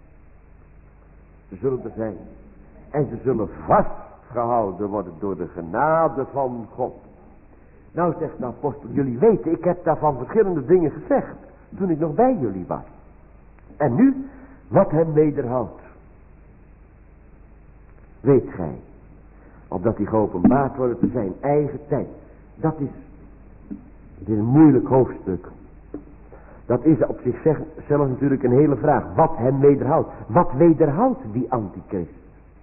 Ze zullen er zijn. En ze zullen vastgehouden worden door de genade van God. Nou zegt de apostel, jullie weten, ik heb daarvan verschillende dingen gezegd. Toen ik nog bij jullie was. En nu, wat hem wederhoudt. Weet gij. Opdat die geopenbaard worden te zijn eigen tijd. Dat is, dit is een moeilijk hoofdstuk. Dat is op zichzelf natuurlijk een hele vraag. Wat hem wederhoudt. Wat wederhoudt die antichrist?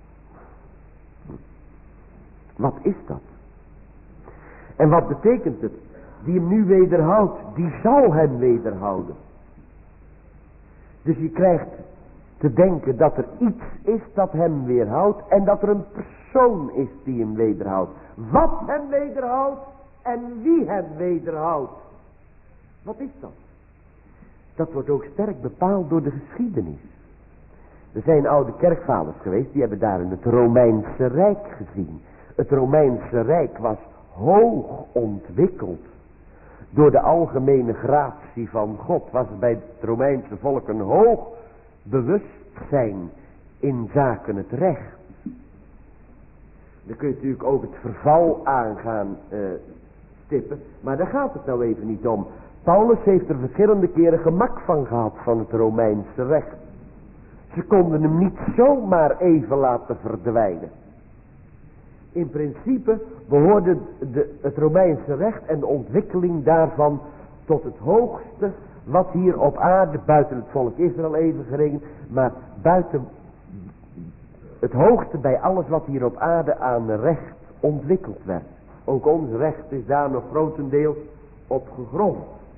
Wat is dat? En wat betekent het? Die hem nu wederhoudt, die zal hem wederhouden. Dus je krijgt te denken dat er iets is dat hem weerhoudt. En dat er een persoon is die hem wederhoudt. Wat hem wederhoudt en wie hem wederhoudt. Wat is dat? Dat wordt ook sterk bepaald door de geschiedenis. Er zijn oude kerkvaders geweest, die hebben daar in het Romeinse Rijk gezien. Het Romeinse Rijk was hoog ontwikkeld. Door de algemene gratie van God was er bij het Romeinse volk een hoog bewustzijn in zaken het recht. Dan kun je natuurlijk ook het verval aan gaan uh, stippen, maar daar gaat het nou even niet om. Paulus heeft er verschillende keren gemak van gehad van het Romeinse recht. Ze konden hem niet zomaar even laten verdwijnen. In principe behoorde de, het Romeinse recht en de ontwikkeling daarvan tot het hoogste wat hier op aarde, buiten het volk Israël even gerekend, maar buiten het hoogste bij alles wat hier op aarde aan recht ontwikkeld werd. Ook ons recht is daar nog grotendeels op gegrond.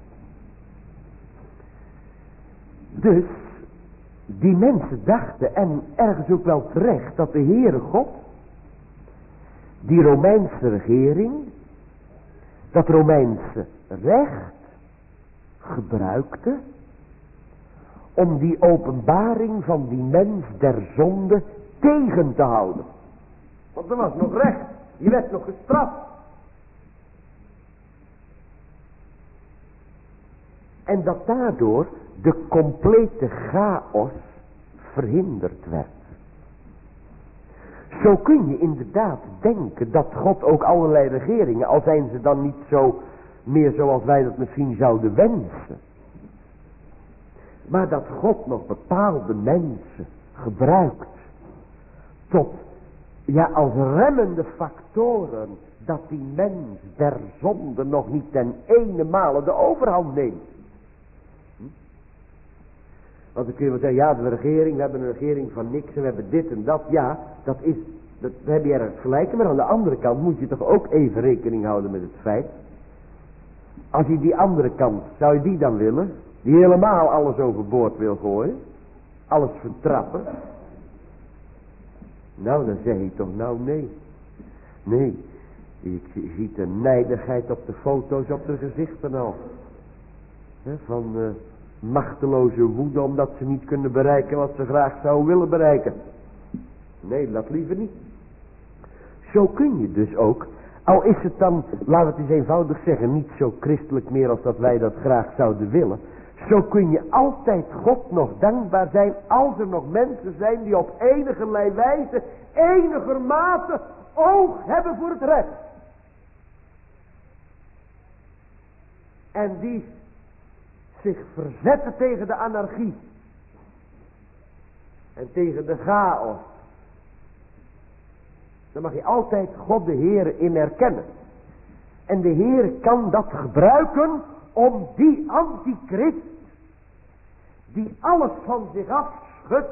Dus die mensen dachten, en ergens ook wel terecht, dat de Heere God die Romeinse regering, dat Romeinse recht gebruikte om die openbaring van die mens der zonde tegen te houden. Want er was nog recht, die werd nog gestraft. En dat daardoor de complete chaos verhinderd werd. Zo kun je inderdaad denken dat God ook allerlei regeringen, al zijn ze dan niet zo meer zoals wij dat misschien zouden wensen, maar dat God nog bepaalde mensen gebruikt tot, ja, als remmende factoren, dat die mens der zonde nog niet ten ene male de overhand neemt. Hm? Want dan kun je wel zeggen, ja, de regering, we hebben een regering van niks en we hebben dit en dat. Ja, dat is, dat heb je ergens gelijk. Maar aan de andere kant moet je toch ook even rekening houden met het feit. Als je die andere kant, zou je die dan willen? Die helemaal alles overboord wil gooien? Alles vertrappen? Nou, dan zeg je toch, nou nee. Nee, je ziet de nijdigheid op de foto's, op de gezichten al. He, van uh, machteloze woede omdat ze niet kunnen bereiken wat ze graag zouden willen bereiken. Nee, dat liever niet. Zo kun je dus ook, al is het dan, laten we het eens eenvoudig zeggen, niet zo christelijk meer als dat wij dat graag zouden willen. Zo kun je altijd God nog dankbaar zijn als er nog mensen zijn die op enigerlei wijze, enigermate oog hebben voor het recht. En die zich verzetten tegen de anarchie. En tegen de chaos. Dan mag je altijd God de Heer in erkennen. En de Heer kan dat gebruiken om die antichrist, die alles van zich afschudt,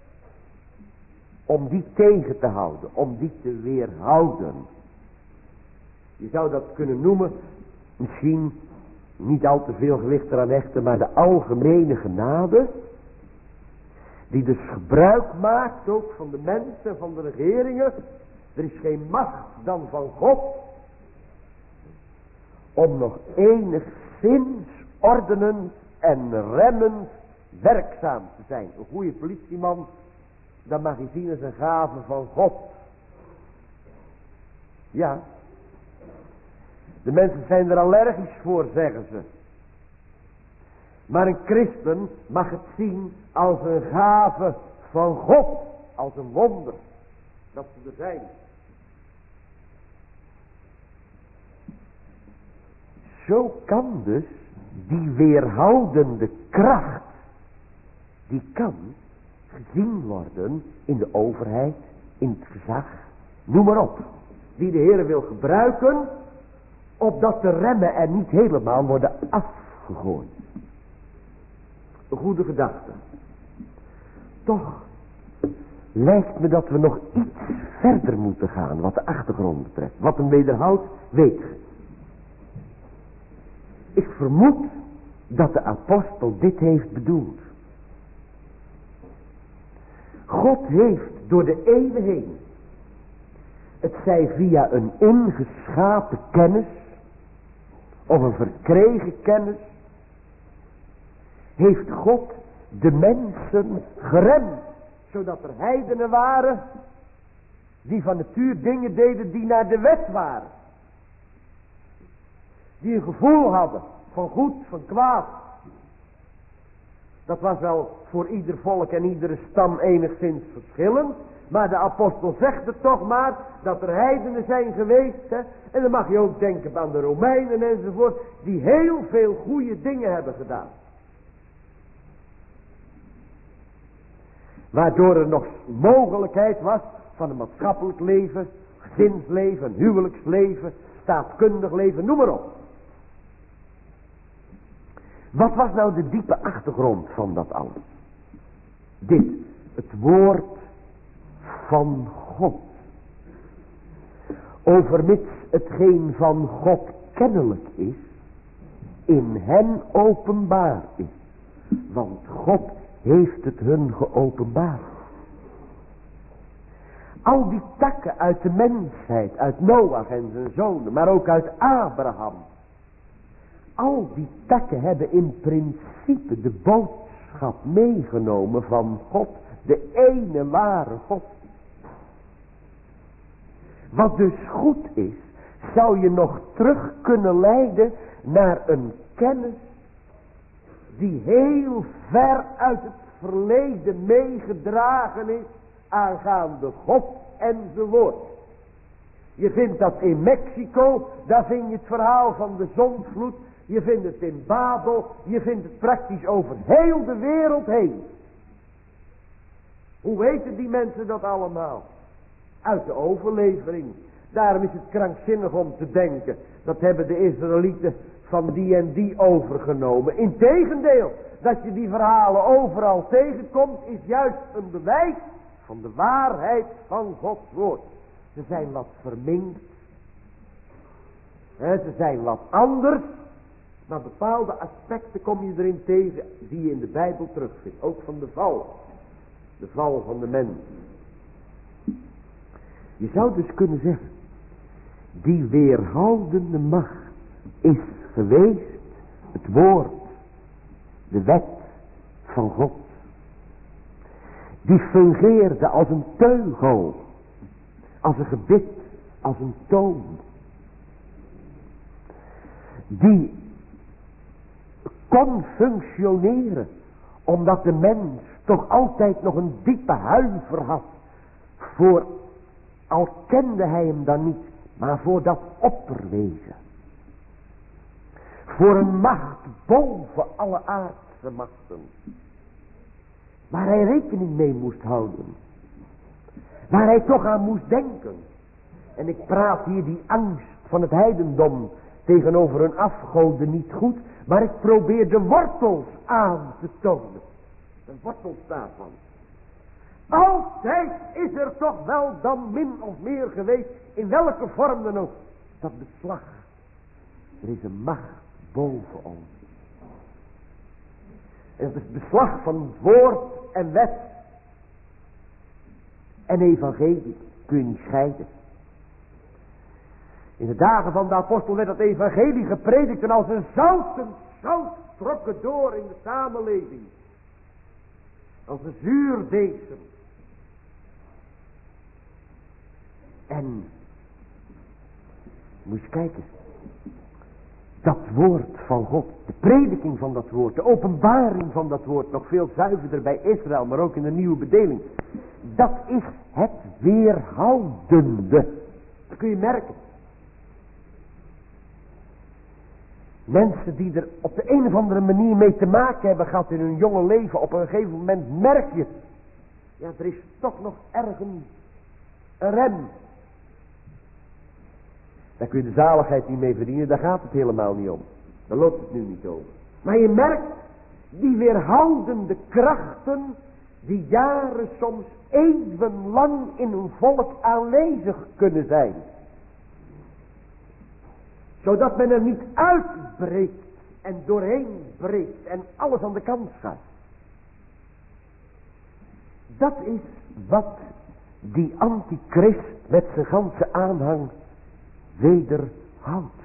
om die tegen te houden, om die te weerhouden. Je zou dat kunnen noemen, misschien niet al te veel gewicht eraan hechten, maar de algemene genade, die dus gebruik maakt ook van de mensen, van de regeringen. Er is geen macht dan van God om nog enigszins ordenend en remmend werkzaam te zijn. Een goede politieman, dat mag je zien als een gave van God. Ja. De mensen zijn er allergisch voor, zeggen ze. Maar een christen mag het zien als een gave van God. Als een wonder. Dat ze er zijn. Zo kan dus die weerhoudende kracht, die kan gezien worden in de overheid, in het gezag, noem maar op. Die de Heer wil gebruiken, opdat de remmen er niet helemaal worden afgegooid. Een goede gedachte. Toch lijkt me dat we nog iets verder moeten gaan wat de achtergrond betreft. Wat hem wederhoudt, weet. Ik vermoed dat de apostel dit heeft bedoeld. God heeft door de eeuwen heen, het zij via een ingeschapen kennis of een verkregen kennis, heeft God de mensen geremd, zodat er heidenen waren die van natuur dingen deden die naar de wet waren. Die een gevoel hadden van goed, van kwaad. Dat was wel voor ieder volk en iedere stam enigszins verschillend. Maar de apostel zegt het toch maar, dat er heidenen zijn geweest. Hè? En dan mag je ook denken aan de Romeinen enzovoort, die heel veel goede dingen hebben gedaan. Waardoor er nog mogelijkheid was van een maatschappelijk leven, gezinsleven, huwelijksleven, staatkundig leven, noem maar op. Wat was nou de diepe achtergrond van dat alles? Dit, het woord van God. Overmits hetgeen van God kennelijk is, in hen openbaar is. Want God heeft het hun geopenbaard. Al die takken uit de mensheid, uit Noach en zijn zonen, maar ook uit Abraham. Al die takken hebben in principe de boodschap meegenomen van God, de ene ware God. Wat dus goed is, zou je nog terug kunnen leiden naar een kennis die heel ver uit het verleden meegedragen is aangaande God en zijn woord. Je vindt dat in Mexico, daar vind je het verhaal van de zondvloed. Je vindt het in Babel, je vindt het praktisch over heel de wereld heen. Hoe weten die mensen dat allemaal? Uit de overlevering. Daarom is het krankzinnig om te denken, dat hebben de Israëlieten van die en die overgenomen. Integendeel, dat je die verhalen overal tegenkomt, is juist een bewijs van de waarheid van Gods woord. Ze zijn wat verminkt. Ze zijn wat anders. Maar bepaalde aspecten kom je erin tegen die je in de Bijbel terugvindt. Ook van de val. De val van de mens. Je zou dus kunnen zeggen, die weerhoudende macht is geweest het woord, de wet van God. Die fungeerde als een teugel, als een gebit, als een toon. Die kon functioneren, omdat de mens toch altijd nog een diepe huiver had voor, al kende hij hem dan niet, maar voor dat opperwezen. Voor een macht boven alle aardse machten. Waar hij rekening mee moest houden. Waar hij toch aan moest denken. En ik praat hier die angst van het heidendom tegenover een afgoden niet goed. Maar ik probeer de wortels aan te tonen. De wortels daarvan. Altijd is er toch wel dan min of meer geweest, in welke vorm dan ook, dat beslag. Er is een macht boven ons. En het is het beslag van woord en wet en evangelie kun je niet scheiden. In de dagen van de apostel werd het evangelie gepredikt en als een zoutend zout trok het door in de samenleving. als een zuurdeesem. En, moet je kijken, dat woord van God, de prediking van dat woord, de openbaring van dat woord, nog veel zuiverder bij Israël, maar ook in de nieuwe bedeling. Dat is het weerhoudende. Dat kun je merken. Mensen die er op de een of andere manier mee te maken hebben gehad in hun jonge leven, op een gegeven moment merk je, ja, er is toch nog ergens een rem. Daar kun je de zaligheid niet mee verdienen, daar gaat het helemaal niet om. Daar loopt het nu niet over. Maar je merkt die weerhoudende krachten, die jaren soms eeuwenlang in een volk aanwezig kunnen zijn. Zodat men er niet uitbreekt en doorheen breekt en alles aan de kant gaat. Dat is wat die antichrist met zijn ganse aanhang wederhoudt.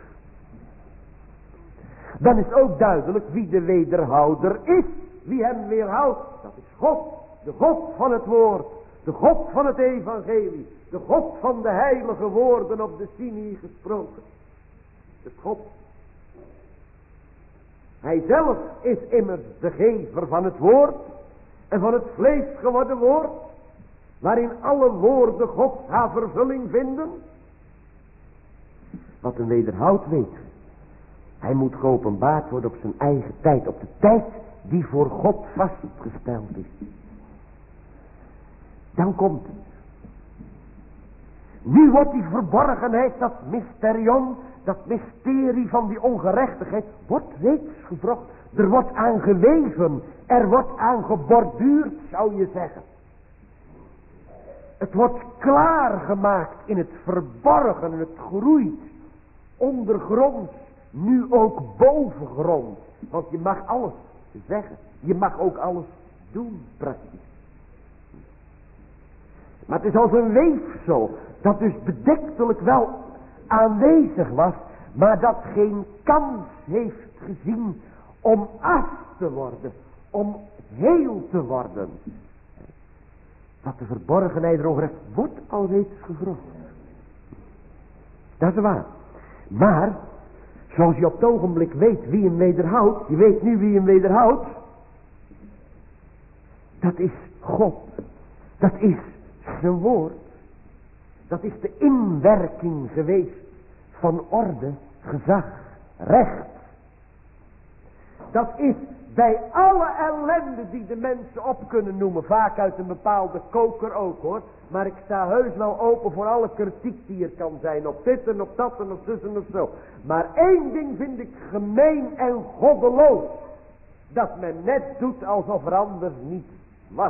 Dan is ook duidelijk wie de wederhouder is. Wie hem weerhoudt, dat is God. De God van het woord. De God van het evangelie. De God van de heilige woorden op de Sinai gesproken. Dat is God. Hij zelf is immers de gever van het woord. En van het vlees geworden woord. Waarin alle woorden Gods haar vervulling vinden. Wat een wederhoud weet. Hij moet geopenbaard worden op zijn eigen tijd. Op de tijd die voor God vastgesteld is. Dan komt het. Nu wordt die verborgenheid, dat mysterion, dat mysterie van die ongerechtigheid, wordt reeds gevrocht. Er wordt aan geweven. Er wordt aan geborduurd, zou je zeggen. Het wordt klaargemaakt in het verborgen. Het groeit ondergronds. Nu ook bovengrond. Want je mag alles zeggen. Je mag ook alles doen praktisch. Maar het is als een weefsel. Dat dus bedektelijk wel aanwezig was. Maar dat geen kans heeft gezien om af te worden. Om heel te worden. Dat de verborgenheid erover heeft, wordt al reeds gevrocht. Dat is waar. Maar, zoals je op het ogenblik weet wie hem wederhoudt. Je weet nu wie hem wederhoudt. Dat is God. Dat is zijn woord. Dat is de inwerking geweest van orde, gezag, recht. Dat is bij alle ellende die de mensen op kunnen noemen. Vaak uit een bepaalde koker ook hoor. Maar ik sta heus wel open voor alle kritiek die er kan zijn. Op dit en op dat en op zus en op zo. Maar één ding vind ik gemeen en goddeloos. Dat men net doet alsof er anders niets was.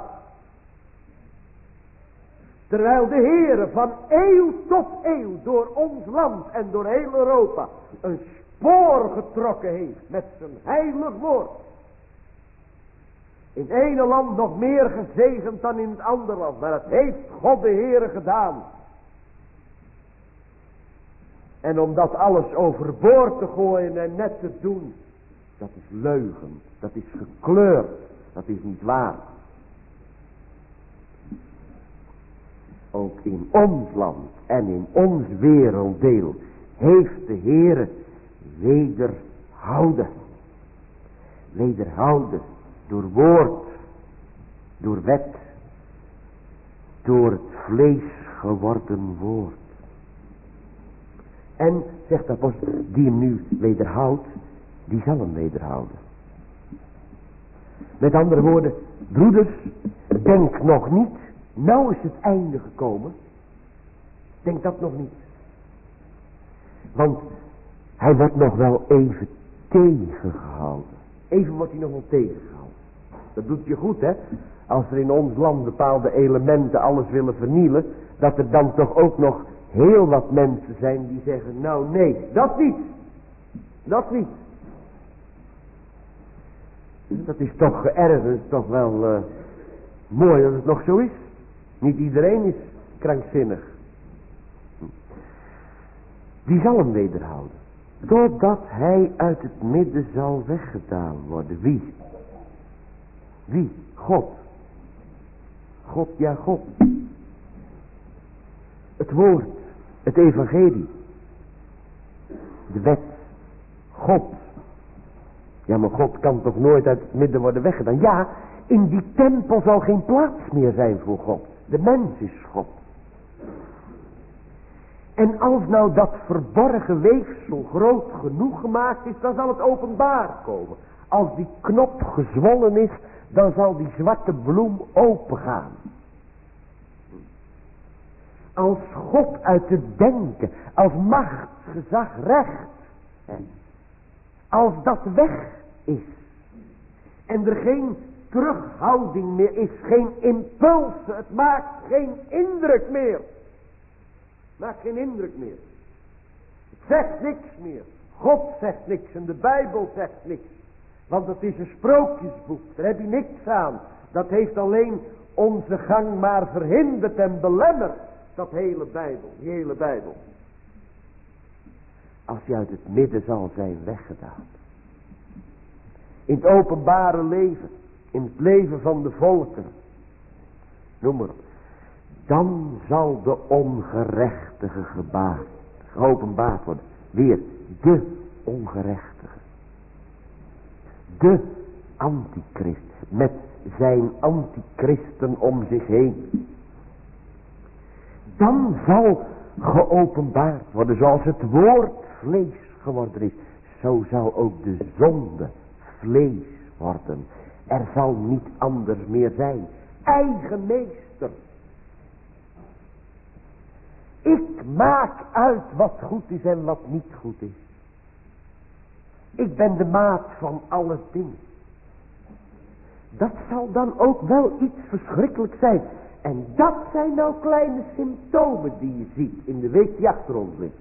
Terwijl de Heere van eeuw tot eeuw door ons land en door heel Europa een spoor getrokken heeft met zijn heilig woord. In het ene land nog meer gezegend dan in het andere land. Maar het heeft God de Heere gedaan. En om dat alles overboord te gooien en net te doen. Dat is leugen. Dat is gekleurd. Dat is niet waar. Ook in ons land en in ons werelddeel heeft de Heere wederhouden. Wederhouden. Door woord, door wet, door het vlees geworden woord. En, zegt de apostel, die hem nu wederhoudt, die zal hem wederhouden. Met andere woorden, broeders, denk nog niet, nou is het einde gekomen. Denk dat nog niet. Want hij wordt nog wel even tegengehouden. Even wordt hij nog wel tegengehouden. Dat doet je goed, hè. Als er in ons land bepaalde elementen alles willen vernielen. Dat er dan toch ook nog heel wat mensen zijn die zeggen. Nou nee, dat niet. Dat niet. Dat is toch geërgerd. Dat is toch wel uh, mooi dat het nog zo is. Niet iedereen is krankzinnig. Die zal hem wederhouden. Totdat hij uit het midden zal weggedaan worden. Wie? Wie? God. God, ja God. Het woord, het evangelie. De wet, God. Ja, maar God kan toch nooit uit het midden worden weggedaan. Ja, in die tempel zal geen plaats meer zijn voor God. De mens is God. En als nou dat verborgen weefsel groot genoeg gemaakt is, dan zal het openbaar komen. Als die knop gezwollen is, dan zal die zwarte bloem opengaan. Als God uit het denken, als macht, gezag, recht, als dat weg is en er geen terughouding meer is, geen impulsen, het maakt geen indruk meer. Het maakt geen indruk meer. Het zegt niks meer. God zegt niks en de Bijbel zegt niks. Want het is een sprookjesboek, daar heb je niks aan. Dat heeft alleen onze gang maar verhinderd en belemmerd. Dat hele Bijbel, die hele Bijbel. Als die uit het midden zal zijn weggedaan. In het openbare leven, in het leven van de volken. Noem maar op. Dan zal de ongerechtige gebaard, geopenbaard worden. Weer de ongerechtige. De antichrist. Met zijn antichristen om zich heen. Dan zal geopenbaard worden zoals het woord vlees geworden is. Zo zal ook de zonde vlees worden. Er zal niet anders meer zijn. Eigen meester. Ik maak uit wat goed is en wat niet goed is. Ik ben de maat van alle dingen. Dat zal dan ook wel iets verschrikkelijks zijn. En dat zijn nou kleine symptomen die je ziet in de week die achter ons ligt.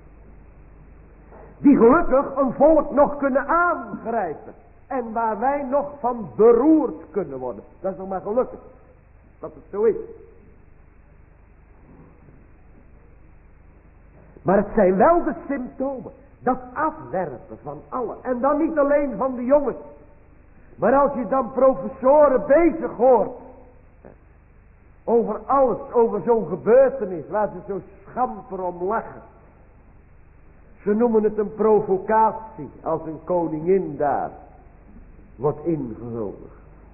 Die gelukkig een volk nog kunnen aangrijpen. En waar wij nog van beroerd kunnen worden. Dat is nog maar gelukkig. Dat het zo is. Maar het zijn wel de symptomen. Dat afwerpen van allen. En dan niet alleen van de jongens. Maar als je dan professoren bezig hoort. Over alles, over zo'n gebeurtenis waar ze zo schamper om lachen. Ze noemen het een provocatie als een koningin daar wordt ingehuldigd.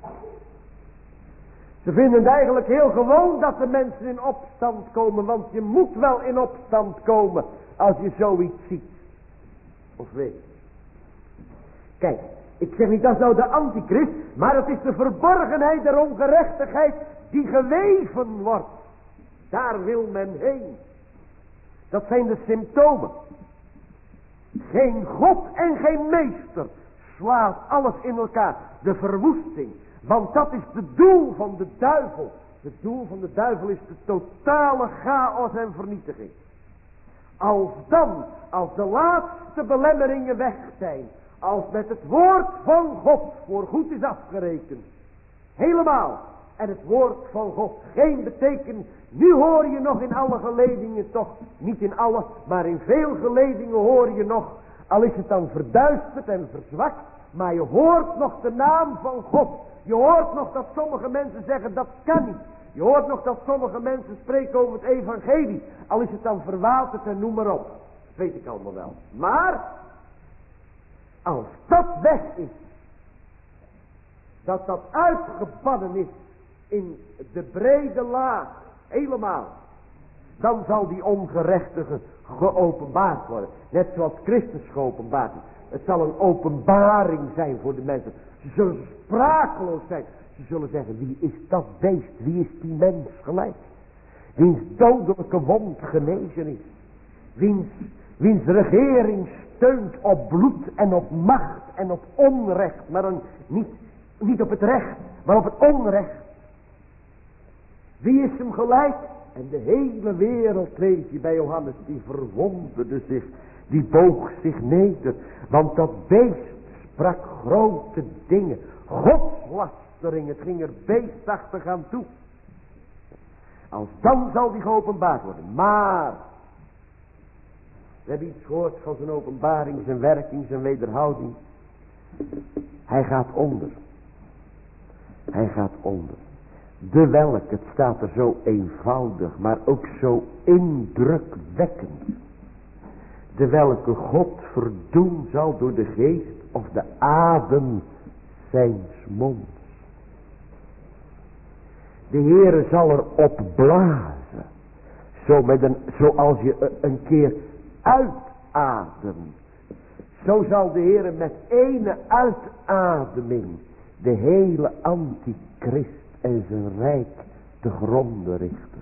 Ze vinden het eigenlijk heel gewoon dat de mensen in opstand komen, want je moet wel in opstand komen als je zoiets ziet. Of weet. Kijk, ik zeg niet dat is nou de antichrist, maar het is de verborgenheid der ongerechtigheid die geweven wordt. Daar wil men heen. Dat zijn de symptomen. Geen God en geen meester slaat alles in elkaar. De verwoesting. Want dat is het doel van de duivel. Het doel van de duivel is de totale chaos en vernietiging. Als dan, als de laatste belemmeringen weg zijn. Als met het woord van God voor goed is afgerekend. Helemaal. En het woord van God geen betekenis. Nu hoor je nog in alle geledingen toch. Niet in alle, maar in veel geledingen hoor je nog. Al is het dan verduisterd en verzwakt. Maar je hoort nog de naam van God. Je hoort nog dat sommige mensen zeggen dat kan niet. Je hoort nog dat sommige mensen spreken over het evangelie. Al is het dan verwaterd en noem maar op. Dat weet ik allemaal wel. Maar. Als dat weg is. Dat dat uitgebannen is. In de brede laag. Helemaal. Dan zal die ongerechtige geopenbaard worden. Net zoals Christus geopenbaard is. Het zal een openbaring zijn voor de mensen. Ze zullen sprakeloos zijn. Ze zullen zeggen, wie is dat beest? Wie is die mens gelijk? Wiens dodelijke wond genezen is. Wiens, wiens regering steunt op bloed en op macht en op onrecht. Maar dan niet, niet op het recht, maar op het onrecht. Wie is hem gelijk? En de hele wereld, lees je bij Johannes, die verwonderde zich. Die boog zich neder. Want dat beest sprak grote dingen. Godslastering. Het ging er beestachtig aan toe. Als dan zal die geopenbaard worden. Maar. We hebben iets gehoord van zijn openbaring, zijn werking, zijn wederhouding. Hij gaat onder. Hij gaat onder. De welke, het staat er zo eenvoudig, maar ook zo indrukwekkend. De welke God verdoen zal door de geest of de adem zijns monds. De Heere zal er op blazen. Zo met een, zoals je een keer uitademt. Zo zal de Heere met ene uitademing de hele antichrist en zijn rijk te gronden richten.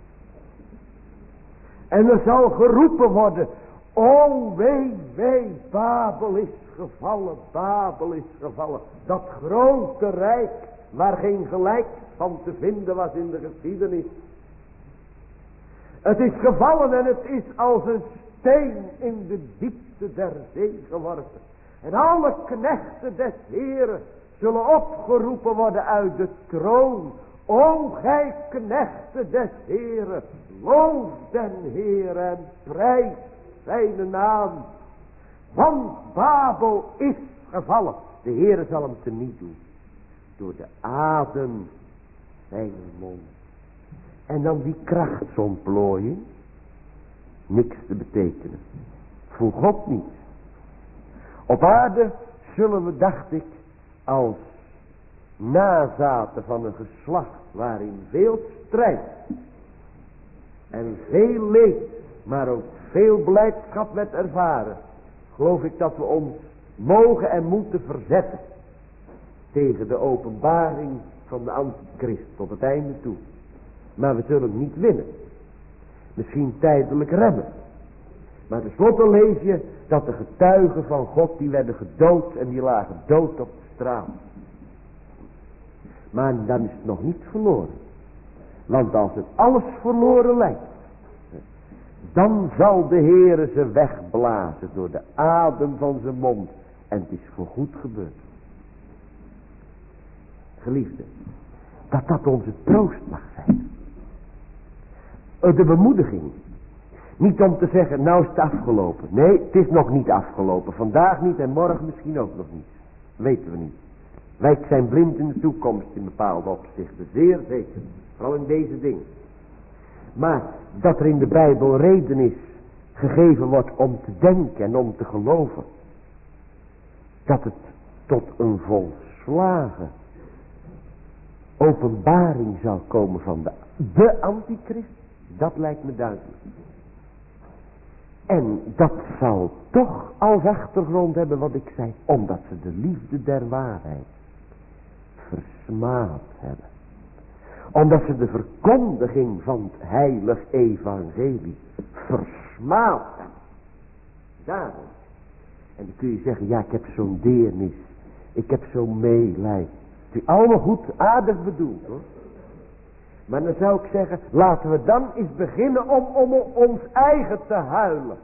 En er zal geroepen worden, o wee, wee, Babel is gevallen, Babel is gevallen. Dat grote rijk waar geen gelijk van te vinden was in de geschiedenis. Het is gevallen en het is als een steen in de diepte der zee geworpen. En alle knechten des Heeren zullen opgeroepen worden uit de troon. O gij knechten des Heeren, loof den Heer en prijs zijn naam. Want Babel is gevallen. De Heere zal hem teniet doen. Door de adem zijn mond. En dan die krachtsontplooiing. Niks te betekenen. Voor God niet. Op aarde zullen we, dacht ik, als nazaten van een geslacht waarin veel strijd en veel leed, maar ook veel blijdschap werd ervaren, geloof ik dat we ons mogen en moeten verzetten tegen de openbaring van de antichrist tot het einde toe. Maar we zullen niet winnen. Misschien tijdelijk remmen. Maar tenslotte lees je dat de getuigen van God die werden gedood en die lagen dood op de straat. Maar dan is het nog niet verloren. Want als het alles verloren lijkt, dan zal de Heere ze wegblazen door de adem van zijn mond. En het is voorgoed gebeurd. Geliefde, dat dat onze troost mag zijn. De bemoediging. Niet om te zeggen, nou is het afgelopen. Nee, het is nog niet afgelopen. Vandaag niet en morgen misschien ook nog niet. Weten we niet. Wij zijn blind in de toekomst in bepaalde opzichten. Zeer zeker. Vooral in deze dingen. Maar dat er in de Bijbel reden is gegeven wordt om te denken en om te geloven. Dat het tot een volslagen openbaring zal komen van de, de antichrist. Dat lijkt me duidelijk. En dat zal toch als achtergrond hebben wat ik zei. Omdat ze de liefde der waarheid versmaad hebben. Omdat ze de verkondiging van het heilig evangelie versmaad hebben. Daarom. En dan kun je zeggen, ja, ik heb zo'n deernis. Ik heb zo'n meelij. Het is allemaal goed, aardig bedoeld hoor. Maar dan zou ik zeggen, laten we dan eens beginnen om, om ons eigen te huilen.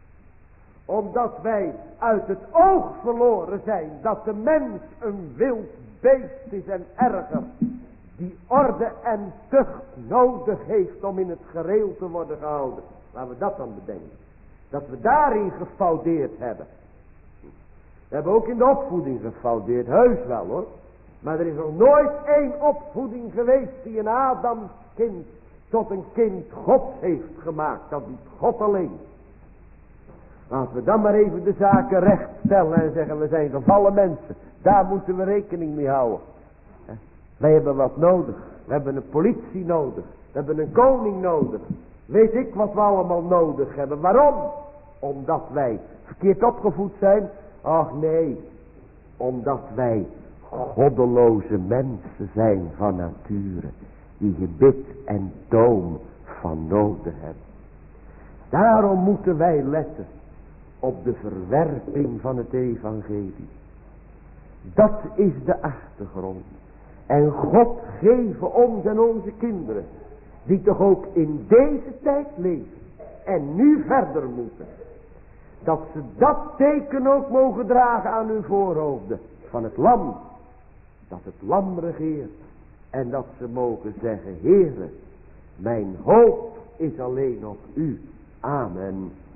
Omdat wij uit het oog verloren zijn dat de mens een wild beest is en erger. Die orde en tucht nodig heeft om in het gereel te worden gehouden. Laten we dat dan bedenken. Dat we daarin gefoudeerd hebben. We hebben ook in de opvoeding gefoudeerd, heus wel hoor. Maar er is nog nooit één opvoeding geweest die een Adams kind tot een kind God heeft gemaakt. Dat niet God alleen. Laten we dan maar even de zaken rechtstellen en zeggen, we zijn gevallen mensen. Daar moeten we rekening mee houden. Wij hebben wat nodig. We hebben een politie nodig. We hebben een koning nodig. Weet ik wat we allemaal nodig hebben. Waarom? Omdat wij verkeerd opgevoed zijn? Ach nee. Omdat wij goddeloze mensen zijn van nature. Die gebit en toom van noden hebben. Daarom moeten wij letten op de verwerping van het evangelie. Dat is de achtergrond. En God geven ons en onze kinderen, die toch ook in deze tijd leven en nu verder moeten, dat ze dat teken ook mogen dragen aan hun voorhoofden van het lam, dat het lam regeert en dat ze mogen zeggen, Heere, mijn hoop is alleen op u. Amen.